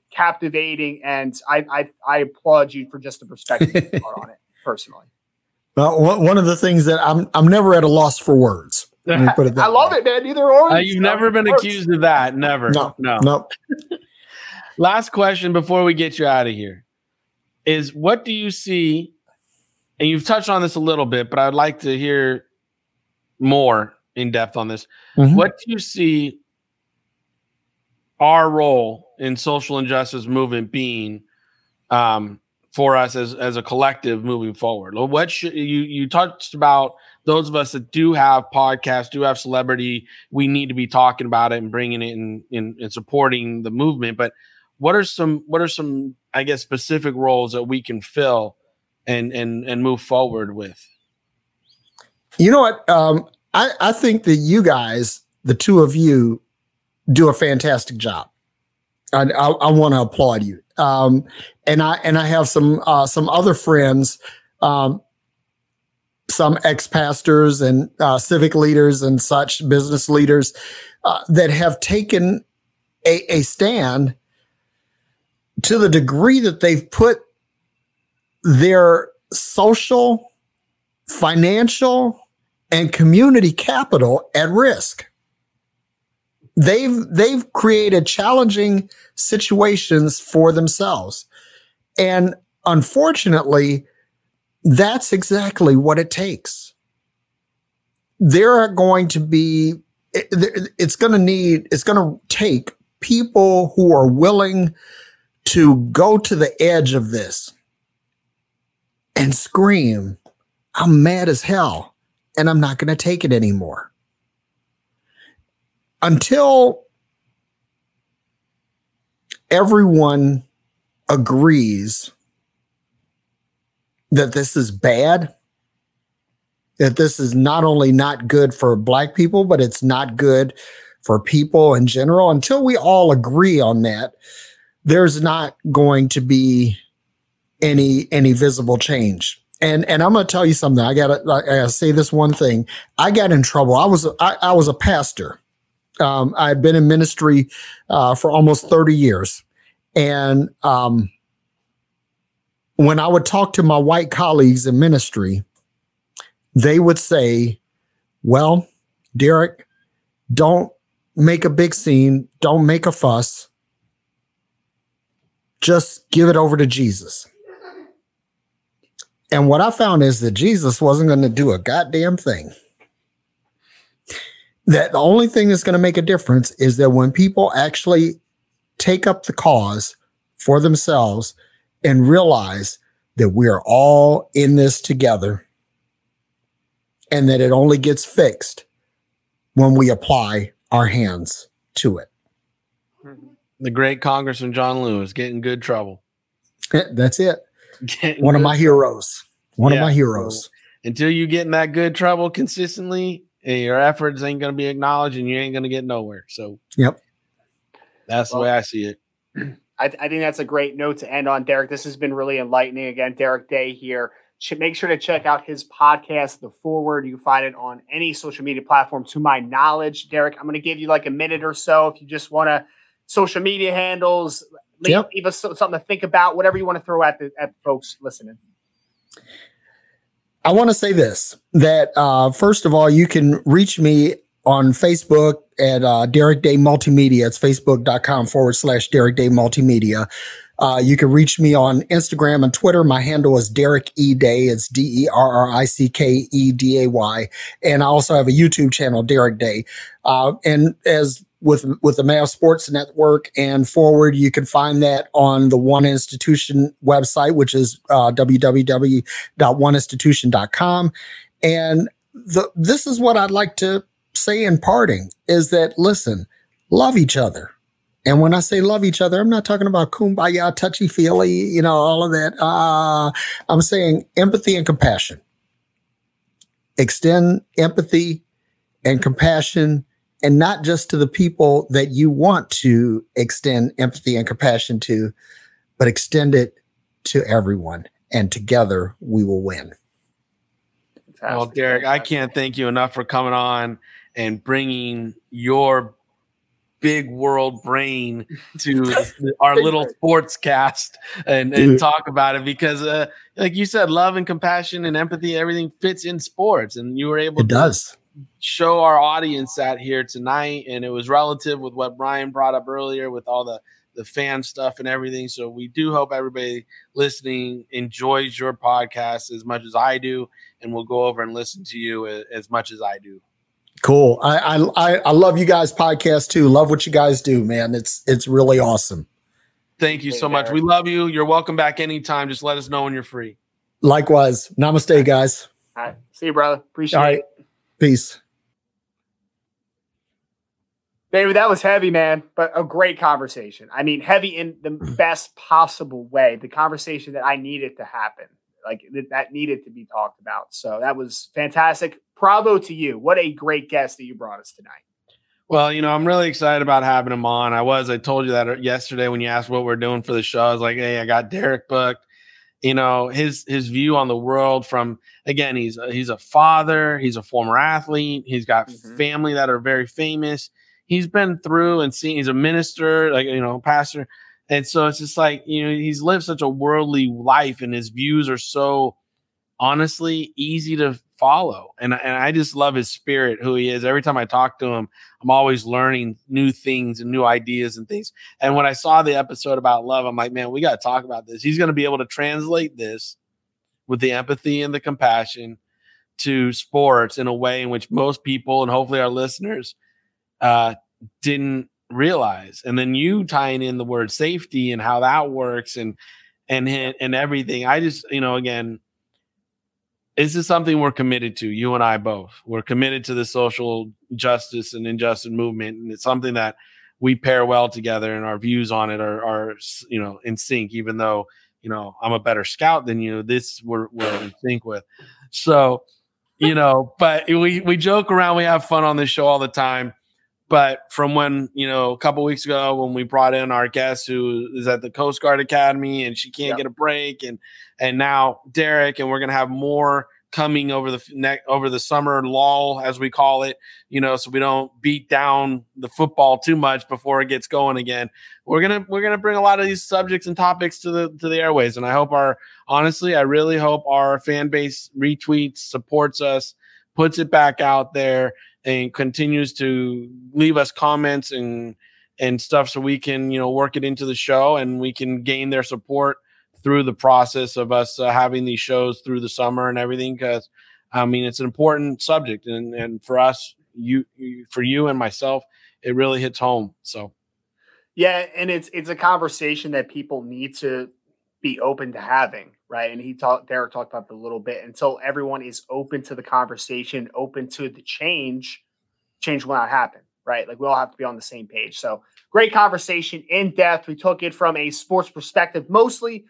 captivating, and I applaud you for just the perspective you brought on it personally. Well, one of the things that I'm never at a loss for words. Let me put it that I love it, man. Either or. You've never been accused of that. Never. No. Last question before we get you out of here is, what do you see? And you've touched on this a little bit, but I'd like to hear more in depth on this. Mm-hmm. What do you see our role in social injustice movement being for us as a collective moving forward? What should you touched about those of us that do have podcasts, do have celebrity, we need to be talking about it and bringing it in supporting the movement. But what are some, I guess, specific roles that we can fill and move forward with? You know what? I think that you guys, the two of you, do a fantastic job. I want to applaud you. And I have some other friends, some ex-pastors and civic leaders and such, business leaders that have taken a stand to the degree that they've put their social, financial, and community capital at risk. They've created challenging situations for themselves. And unfortunately, that's exactly what it takes. There are going to be, it's going to take people who are willing to go to the edge of this and scream, I'm mad as hell and I'm not going to take it anymore. Until everyone agrees that this is bad, that this is not only not good for Black people, but it's not good for people in general. Until we all agree on that, there's not going to be any visible change. And I'm going to tell you something. I gotta say this one thing. I got in trouble. I was a pastor. I had been in ministry for almost 30 years. And when I would talk to my white colleagues in ministry, they would say, well, Derek, don't make a big scene. Don't make a fuss. Just give it over to Jesus. And what I found is that Jesus wasn't going to do a goddamn thing. That the only thing that's going to make a difference is that when people actually take up the cause for themselves and realize that we are all in this together and that it only gets fixed when we apply our hands to it. The great Congressman John Lewis, get in good trouble. That's it. One of my heroes. One of my heroes. So until you get in that good trouble consistently, your efforts ain't going to be acknowledged and you ain't going to get nowhere. So yep, that's the way I see it. I think that's a great note to end on, Derek. This has been really enlightening. Again, Derek Day here. Make sure to check out his podcast, The Forward. You can find it on any social media platform, to my knowledge. Derek, I'm going to give you like a minute or so if you just want to social media handles, leave us something to think about, whatever you want to throw at the folks listening. I want to say this, that first of all, you can reach me on Facebook at Derek Day Multimedia. It's facebook.com/Derek Day Multimedia. You can reach me on Instagram and Twitter. My handle is Derek E. Day. It's DerrickEday. And I also have a YouTube channel, Derek Day. And as with the Mayo Sports Network and Forward, you can find that on the One Institution website, which is www.oneinstitution.com. And this is what I'd like to say in parting, is that, listen, love each other. And when I say love each other, I'm not talking about kumbaya, touchy-feely, all of that. I'm saying empathy and compassion. Extend empathy and compassion, and not just to the people that you want to extend empathy and compassion to, but extend it to everyone. And together we will win. Fantastic. Well, Derek, I can't thank you enough for coming on and bringing your big world brain to our little sports cast and talk about it because like you said, love and compassion and empathy, everything fits in sports, and you were able to show our audience that here tonight. And it was relative with what Brian brought up earlier with all the fan stuff and everything. So we do hope everybody listening enjoys your podcast as much as I do, and we'll go over and listen to you as much as I do. Cool. I love you guys' podcast too. Love what you guys do, man. It's really awesome. Thank you so much. We love you. You're welcome back anytime. Just let us know when you're free. Likewise. Namaste, guys. All right. See you, brother. Appreciate it. Peace. David, that was heavy, man, but a great conversation. I mean, heavy in the best possible way. The conversation that I needed to happen, like that needed to be talked about. So that was fantastic. Bravo to you. What a great guest that you brought us tonight. Well, I'm really excited about having him on. I told you that yesterday when you asked what we're doing for the show. I was like, hey, I got Derek booked. His view on the world from, again, he's a father. He's a former athlete. He's got family that are very famous. He's been through and seen, he's a minister, pastor. And so it's just like, he's lived such a worldly life and his views are so honestly easy to follow. And I just love his spirit, who he is. Every time I talk to him, I'm always learning new things and new ideas and things. And when I saw the episode about love, I'm like, man, we got to talk about this. He's going to be able to translate this with the empathy and the compassion to sports in a way in which most people and hopefully our listeners didn't realize. And then you tying in the word safety and how that works and everything. I just, again, this is something we're committed to, you and I both. We're committed to the social justice and injustice movement. And it's something that we pair well together, and our views on it are in sync, even though, I'm a better scout than you. This we're in sync with. So, but we joke around, we have fun on this show all the time. But from when, a couple weeks ago when we brought in our guest who is at the Coast Guard Academy and she can't get a break, and now Derek, and we're going to have more coming over the summer lull, as we call it, so we don't beat down the football too much before it gets going again. We're going to bring a lot of these subjects and topics to the airways. And I hope I really hope our fan base retweets, supports us, puts it back out there, and continues to leave us comments and stuff so we can, work it into the show and we can gain their support through the process of us having these shows through the summer and everything. Because, it's an important subject. And for us, for you and myself, it really hits home. So, yeah. And it's a conversation that people need to be open to having. Right. And Derek talked about it a little bit. Until everyone is open to the conversation, open to the change will not happen. Right. Like we all have to be on the same page. So great conversation, in depth. We took it from a sports perspective mostly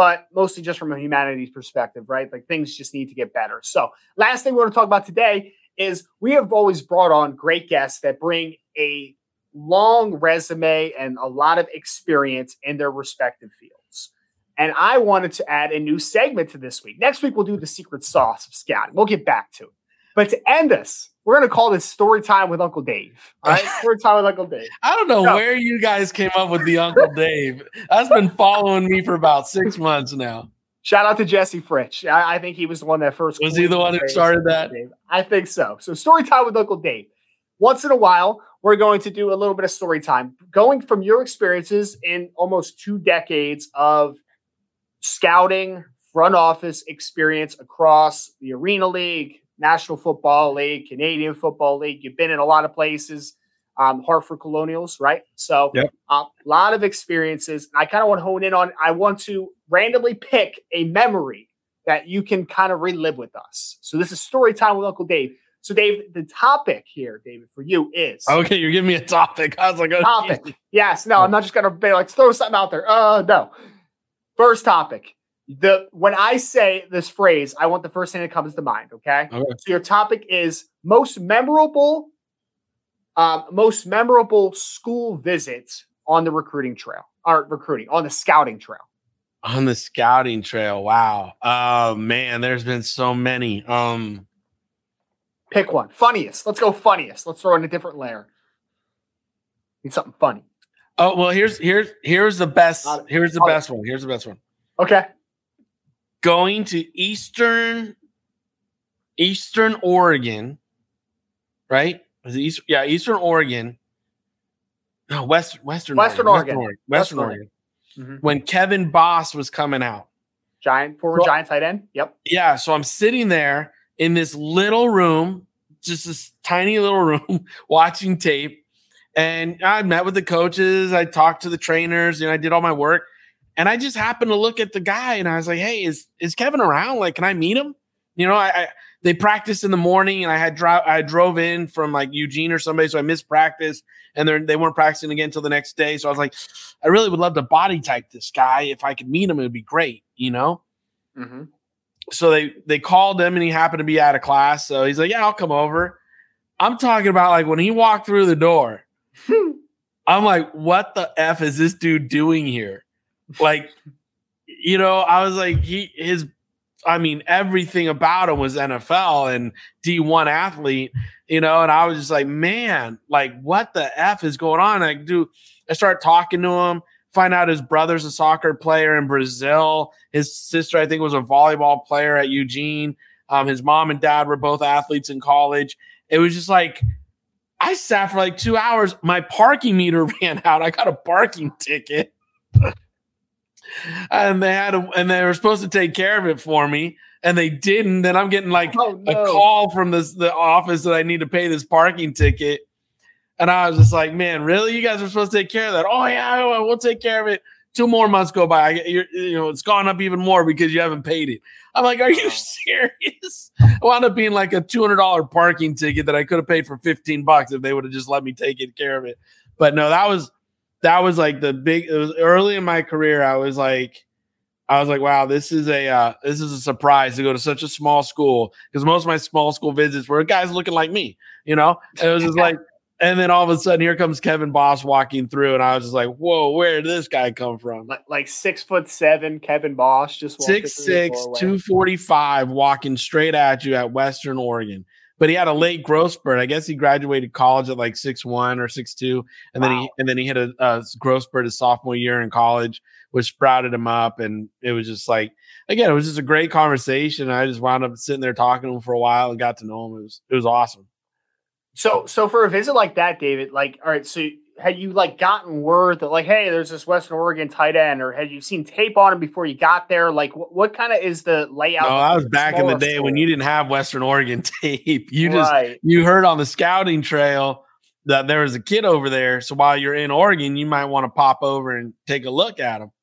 just from a humanities perspective, right? Like things just need to get better. So last thing we want to talk about today is we have always brought on great guests that bring a long resume and a lot of experience in their respective fields. And I wanted to add a new segment to this week. Next week, we'll do the secret sauce of scouting. We'll get back to it. But to end us, we're going to call this Story Time with Uncle Dave. All right? Story Time with Uncle Dave. I don't know where you guys came up with the Uncle Dave. That's been following me for about 6 months now. Shout out to Jesse Fritsch. I think he was the one that first. Was he the one who started that? I think so. So Story Time with Uncle Dave. Once in a while, we're going to do a little bit of story time. Going from your experiences in almost 2 decades of scouting, front office experience across the Arena League, National Football League, Canadian Football League. You've been in a lot of places, Hartford Colonials, right? So a lot of experiences. I kind of want to hone in on, I want to randomly pick a memory that you can kind of relive with us. So this is Story Time with Uncle Dave. So Dave, the topic here, David, for you is. Okay, you're giving me a topic. I was like, oh, topic. Geez. Yes. No, I'm not just going to be like, throw something out there. No. First topic. When I say this phrase, I want the first thing that comes to mind. Okay. So your topic is most memorable school visits on the recruiting trail, or on the scouting trail. On the scouting trail. Wow. Oh man, there's been so many. Pick one. Funniest. Let's go funniest. Let's throw in a different layer. Need something funny. Oh, well, here's the best. Here's the best one. Here's the best one. Okay. Going to Eastern Oregon, right? Is it Eastern Oregon. No, Western Oregon. Mm-hmm. When Kevin Boss was coming out. Former Giant tight end. Yep. Yeah. So I'm sitting there in this little room, just this tiny little room, watching tape. And I met with the coaches. I talked to the trainers, and I did all my work. And I just happened to look at the guy, and I was like, "Hey, is Kevin around? Like, can I meet him?" You know, they practiced in the morning, and I drove in from like Eugene or somebody, so I missed practice, and they weren't practicing again until the next day. So I was like, I really would love to body type this guy. If I could meet him, it would be great, you know. Mm-hmm. So they called him, and he happened to be out of class, so he's like, "Yeah, I'll come over." I'm talking about like when he walked through the door. I'm like, what the F is this dude doing here? Like, you know, I was like, everything about him was NFL and D1 athlete, you know, and I was just like, man, like, what the F is going on? I start talking to him, find out his brother's a soccer player in Brazil. His sister, I think, was a volleyball player at Eugene. His mom and dad were both athletes in college. It was just like, I sat for like 2 hours. My parking meter ran out. I got a parking ticket. And they were supposed to take care of it for me, and they didn't. Then I'm getting like a call from the office that I need to pay this parking ticket. And I was just like, man, really? You guys are supposed to take care of that? Oh yeah, we'll take care of it. 2 more months go by. It's gone up even more because you haven't paid it. I'm like, are you serious? I wound up being like a $200 parking ticket that I could have paid for $15 if they would have just let me take care of it. But no, that was like it was early in my career. I was like, wow, this is a surprise to go to such a small school, because most of my small school visits were guys looking like me, you know. And it was just like, and then all of a sudden here comes Kevin Boss walking through, and I was just like, whoa, where did this guy come from? Like 6'7" Kevin Boss, just 6'6", 245, walking straight at you at Western Oregon. But he had a late growth spurt. I guess he graduated college at like 6'1" or 6'2", and then he hit a growth spurt his sophomore year in college, which sprouted him up. And it was just like, again, it was just a great conversation. I just wound up sitting there talking to him for a while and got to know him. It was awesome. So for a visit like that, David, like, all right, so had you like gotten word that like, hey, there's this Western Oregon tight end, or had you seen tape on him before you got there? Like, what kind of is the layout? No, I was back in the day when you didn't have Western Oregon tape. You heard on the scouting trail that there was a kid over there. So while you're in Oregon, you might want to pop over and take a look at him.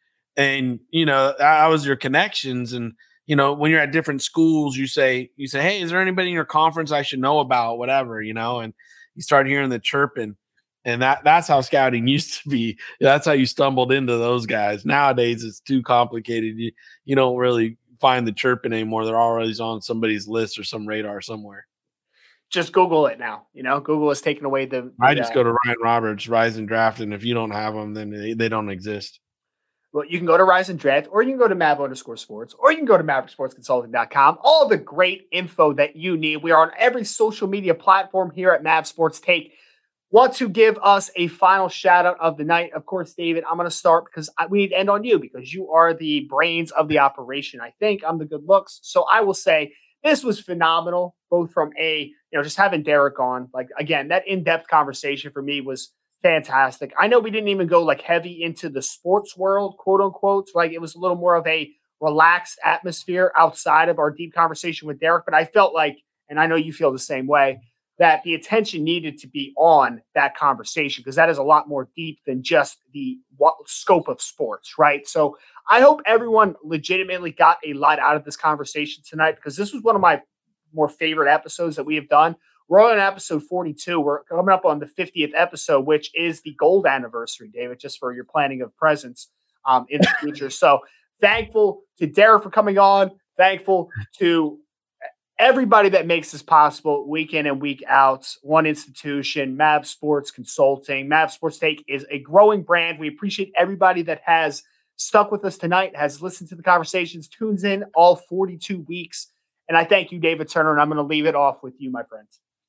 And, you know, that was your connections. And, you know, when you're at different schools, you say, hey, is there anybody in your conference I should know about, whatever, you know, and you start hearing the chirping, and that's how scouting used to be. That's how you stumbled into those guys. Nowadays, it's too complicated. You don't really find the chirping anymore. They're always on somebody's list or some radar somewhere. Just Google it now. You know, Google has taken away the I just go to Ryan Roberts, Rise and Draft, and if you don't have them, then they don't exist. Well, you can go to Rise and Draft, or you can go to Mav_sports, or you can go to MaverickSportsConsulting.com. All the great info that you need. We are on every social media platform here at Mav Sports Take. Want to give us a final shout out of the night. Of course, David, I'm going to start because we need to end on you, because you are the brains of the operation. I think I'm the good looks. So I will say this was phenomenal, both from just having Derek on. Like, again, that in-depth conversation for me was fantastic. I know we didn't even go like heavy into the sports world, quote unquote. Like, it was a little more of a relaxed atmosphere outside of our deep conversation with Derek. But I felt like, and I know you feel the same way, that the attention needed to be on that conversation, because that is a lot more deep than just the scope of sports, right? So I hope everyone legitimately got a lot out of this conversation tonight, because this was one of my more favorite episodes that we have done. We're on episode 42. We're coming up on the 50th episode, which is the gold anniversary, David, just for your planning of presents in the future. So thankful to Derek for coming on. Thankful to everybody that makes this possible week in and week out. One institution, Mav Sports Consulting. Mav Sports Take is a growing brand. We appreciate everybody that has stuck with us tonight, has listened to the conversations, tunes in all 42 weeks. And I thank you, David Turner, and I'm going to leave it off with you, my friends.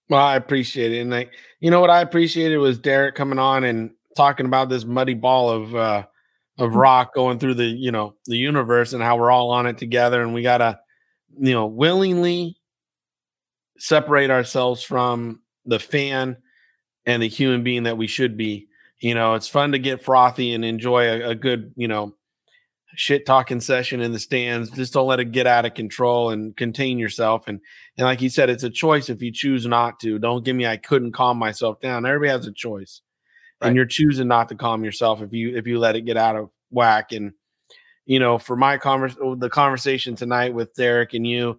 Well, I appreciate it. And you know what I appreciated was Derek coming on and talking about this muddy ball of rock going through the universe and how we're all on it together. And we got to, willingly separate ourselves from the fan and the human being that we should be. It's fun to get frothy and enjoy a good, shit talking session in the stands. Just don't let it get out of control and contain yourself. And like you said, it's a choice if you choose not to. Don't give me I couldn't calm myself down. Everybody has a choice. Right. And you're choosing not to calm yourself if you let it get out of whack. And for my the conversation tonight with Derek and you,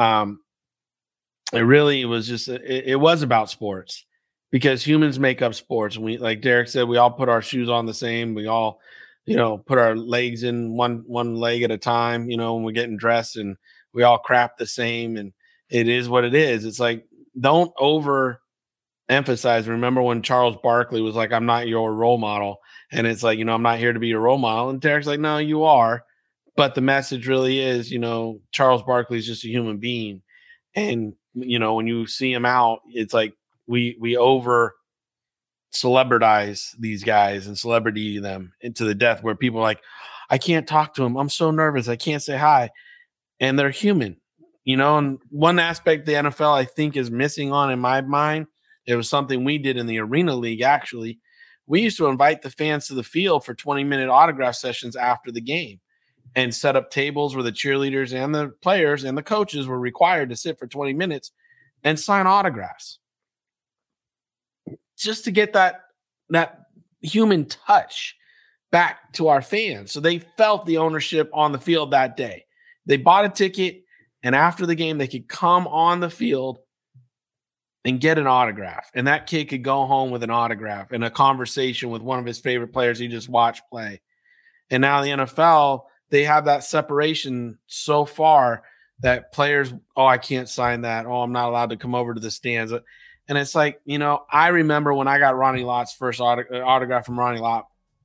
it really was just it was about sports, because humans make up sports. And we, like Derek said, we all put our shoes on the same. We all put our legs in one leg at a time, when we're getting dressed, and we all crap the same, and it is what it is. It's like, don't overemphasize. Remember when Charles Barkley was like, I'm not your role model. And it's like, I'm not here to be your role model. And Derek's like, no, you are. But the message really is, Charles Barkley is just a human being. And, when you see him out, it's like we over celebritize these guys and celebrity them into the death, where people are like, I can't talk to him. I'm so nervous. I can't say hi. And they're human, and one aspect the NFL I think is missing on in my mind, it was something we did in the Arena League. Actually, we used to invite the fans to the field for 20-minute autograph sessions after the game and set up tables where the cheerleaders and the players and the coaches were required to sit for 20 minutes and sign autographs, just to get that human touch back to our fans. So they felt the ownership on the field that day. They bought a ticket, and after the game, they could come on the field and get an autograph. And that kid could go home with an autograph and a conversation with one of his favorite players he just watched play. And now the NFL, they have that separation so far that players, I can't sign that. I'm not allowed to come over to the stands. And it's like, I remember when I got Ronnie Lott's first autograph from Ronnie Lott,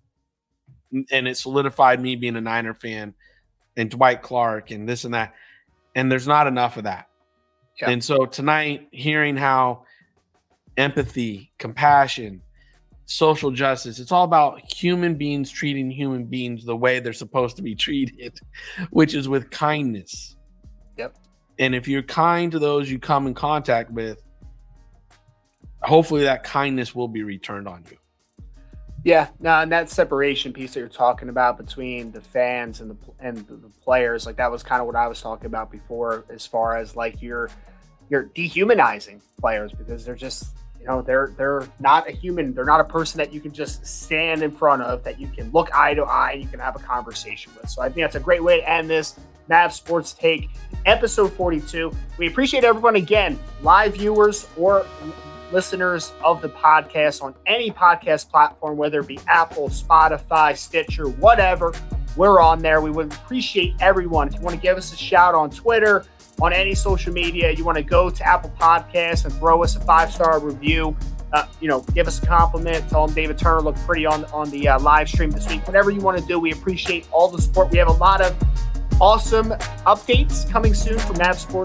and it solidified me being a Niner fan, and Dwight Clark and this and that. And there's not enough of that. Yeah. And so tonight, hearing how empathy, compassion, social justice, it's all about human beings treating human beings the way they're supposed to be treated, which is with kindness. Yep. And if you're kind to those you come in contact with, hopefully that kindness will be returned on you. Yeah, no, and that separation piece that you're talking about between the fans and the players, like that was kind of what I was talking about before, as far as like you're dehumanizing players, because they're just, they're not a human. They're not a person that you can just stand in front of, that you can look eye to eye and you can have a conversation with. So I think that's a great way to end this Mavs Sports Take, episode 42. We appreciate everyone, again, live viewers or listeners of the podcast on any podcast platform, whether it be Apple, Spotify, Stitcher, whatever. We're on there. We would appreciate everyone. If you want to give us a shout on Twitter, on any social media, you want to go to Apple Podcasts and throw us a 5-star review, give us a compliment, tell them David Turner looked pretty on the live stream this week. Whatever you want to do, we appreciate all the support. We have a lot of awesome updates coming soon from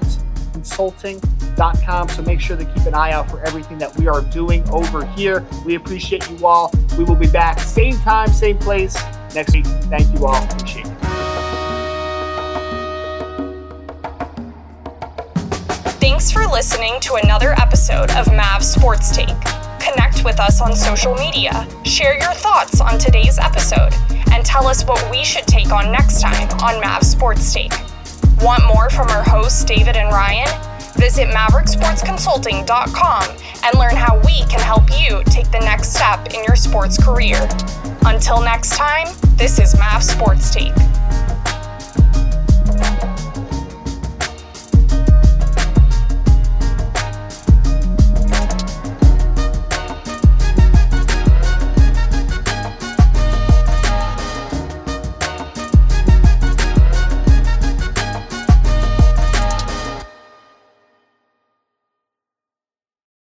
MavSportsConsulting.com, so make sure to keep an eye out for everything that we are doing over here. We appreciate you all. We will be back same time, same place next week. Thank you all. Appreciate it. Thanks for listening to another episode of Mavs Sports Take. Connect with us on social media, share your thoughts on today's episode, and tell us what we should take on next time on Mavs Sports Take. Want more from our hosts, David and Ryan? Visit MaverickSportsConsulting.com and learn how we can help you take the next step in your sports career. Until next time, this is Mavs Sports Take.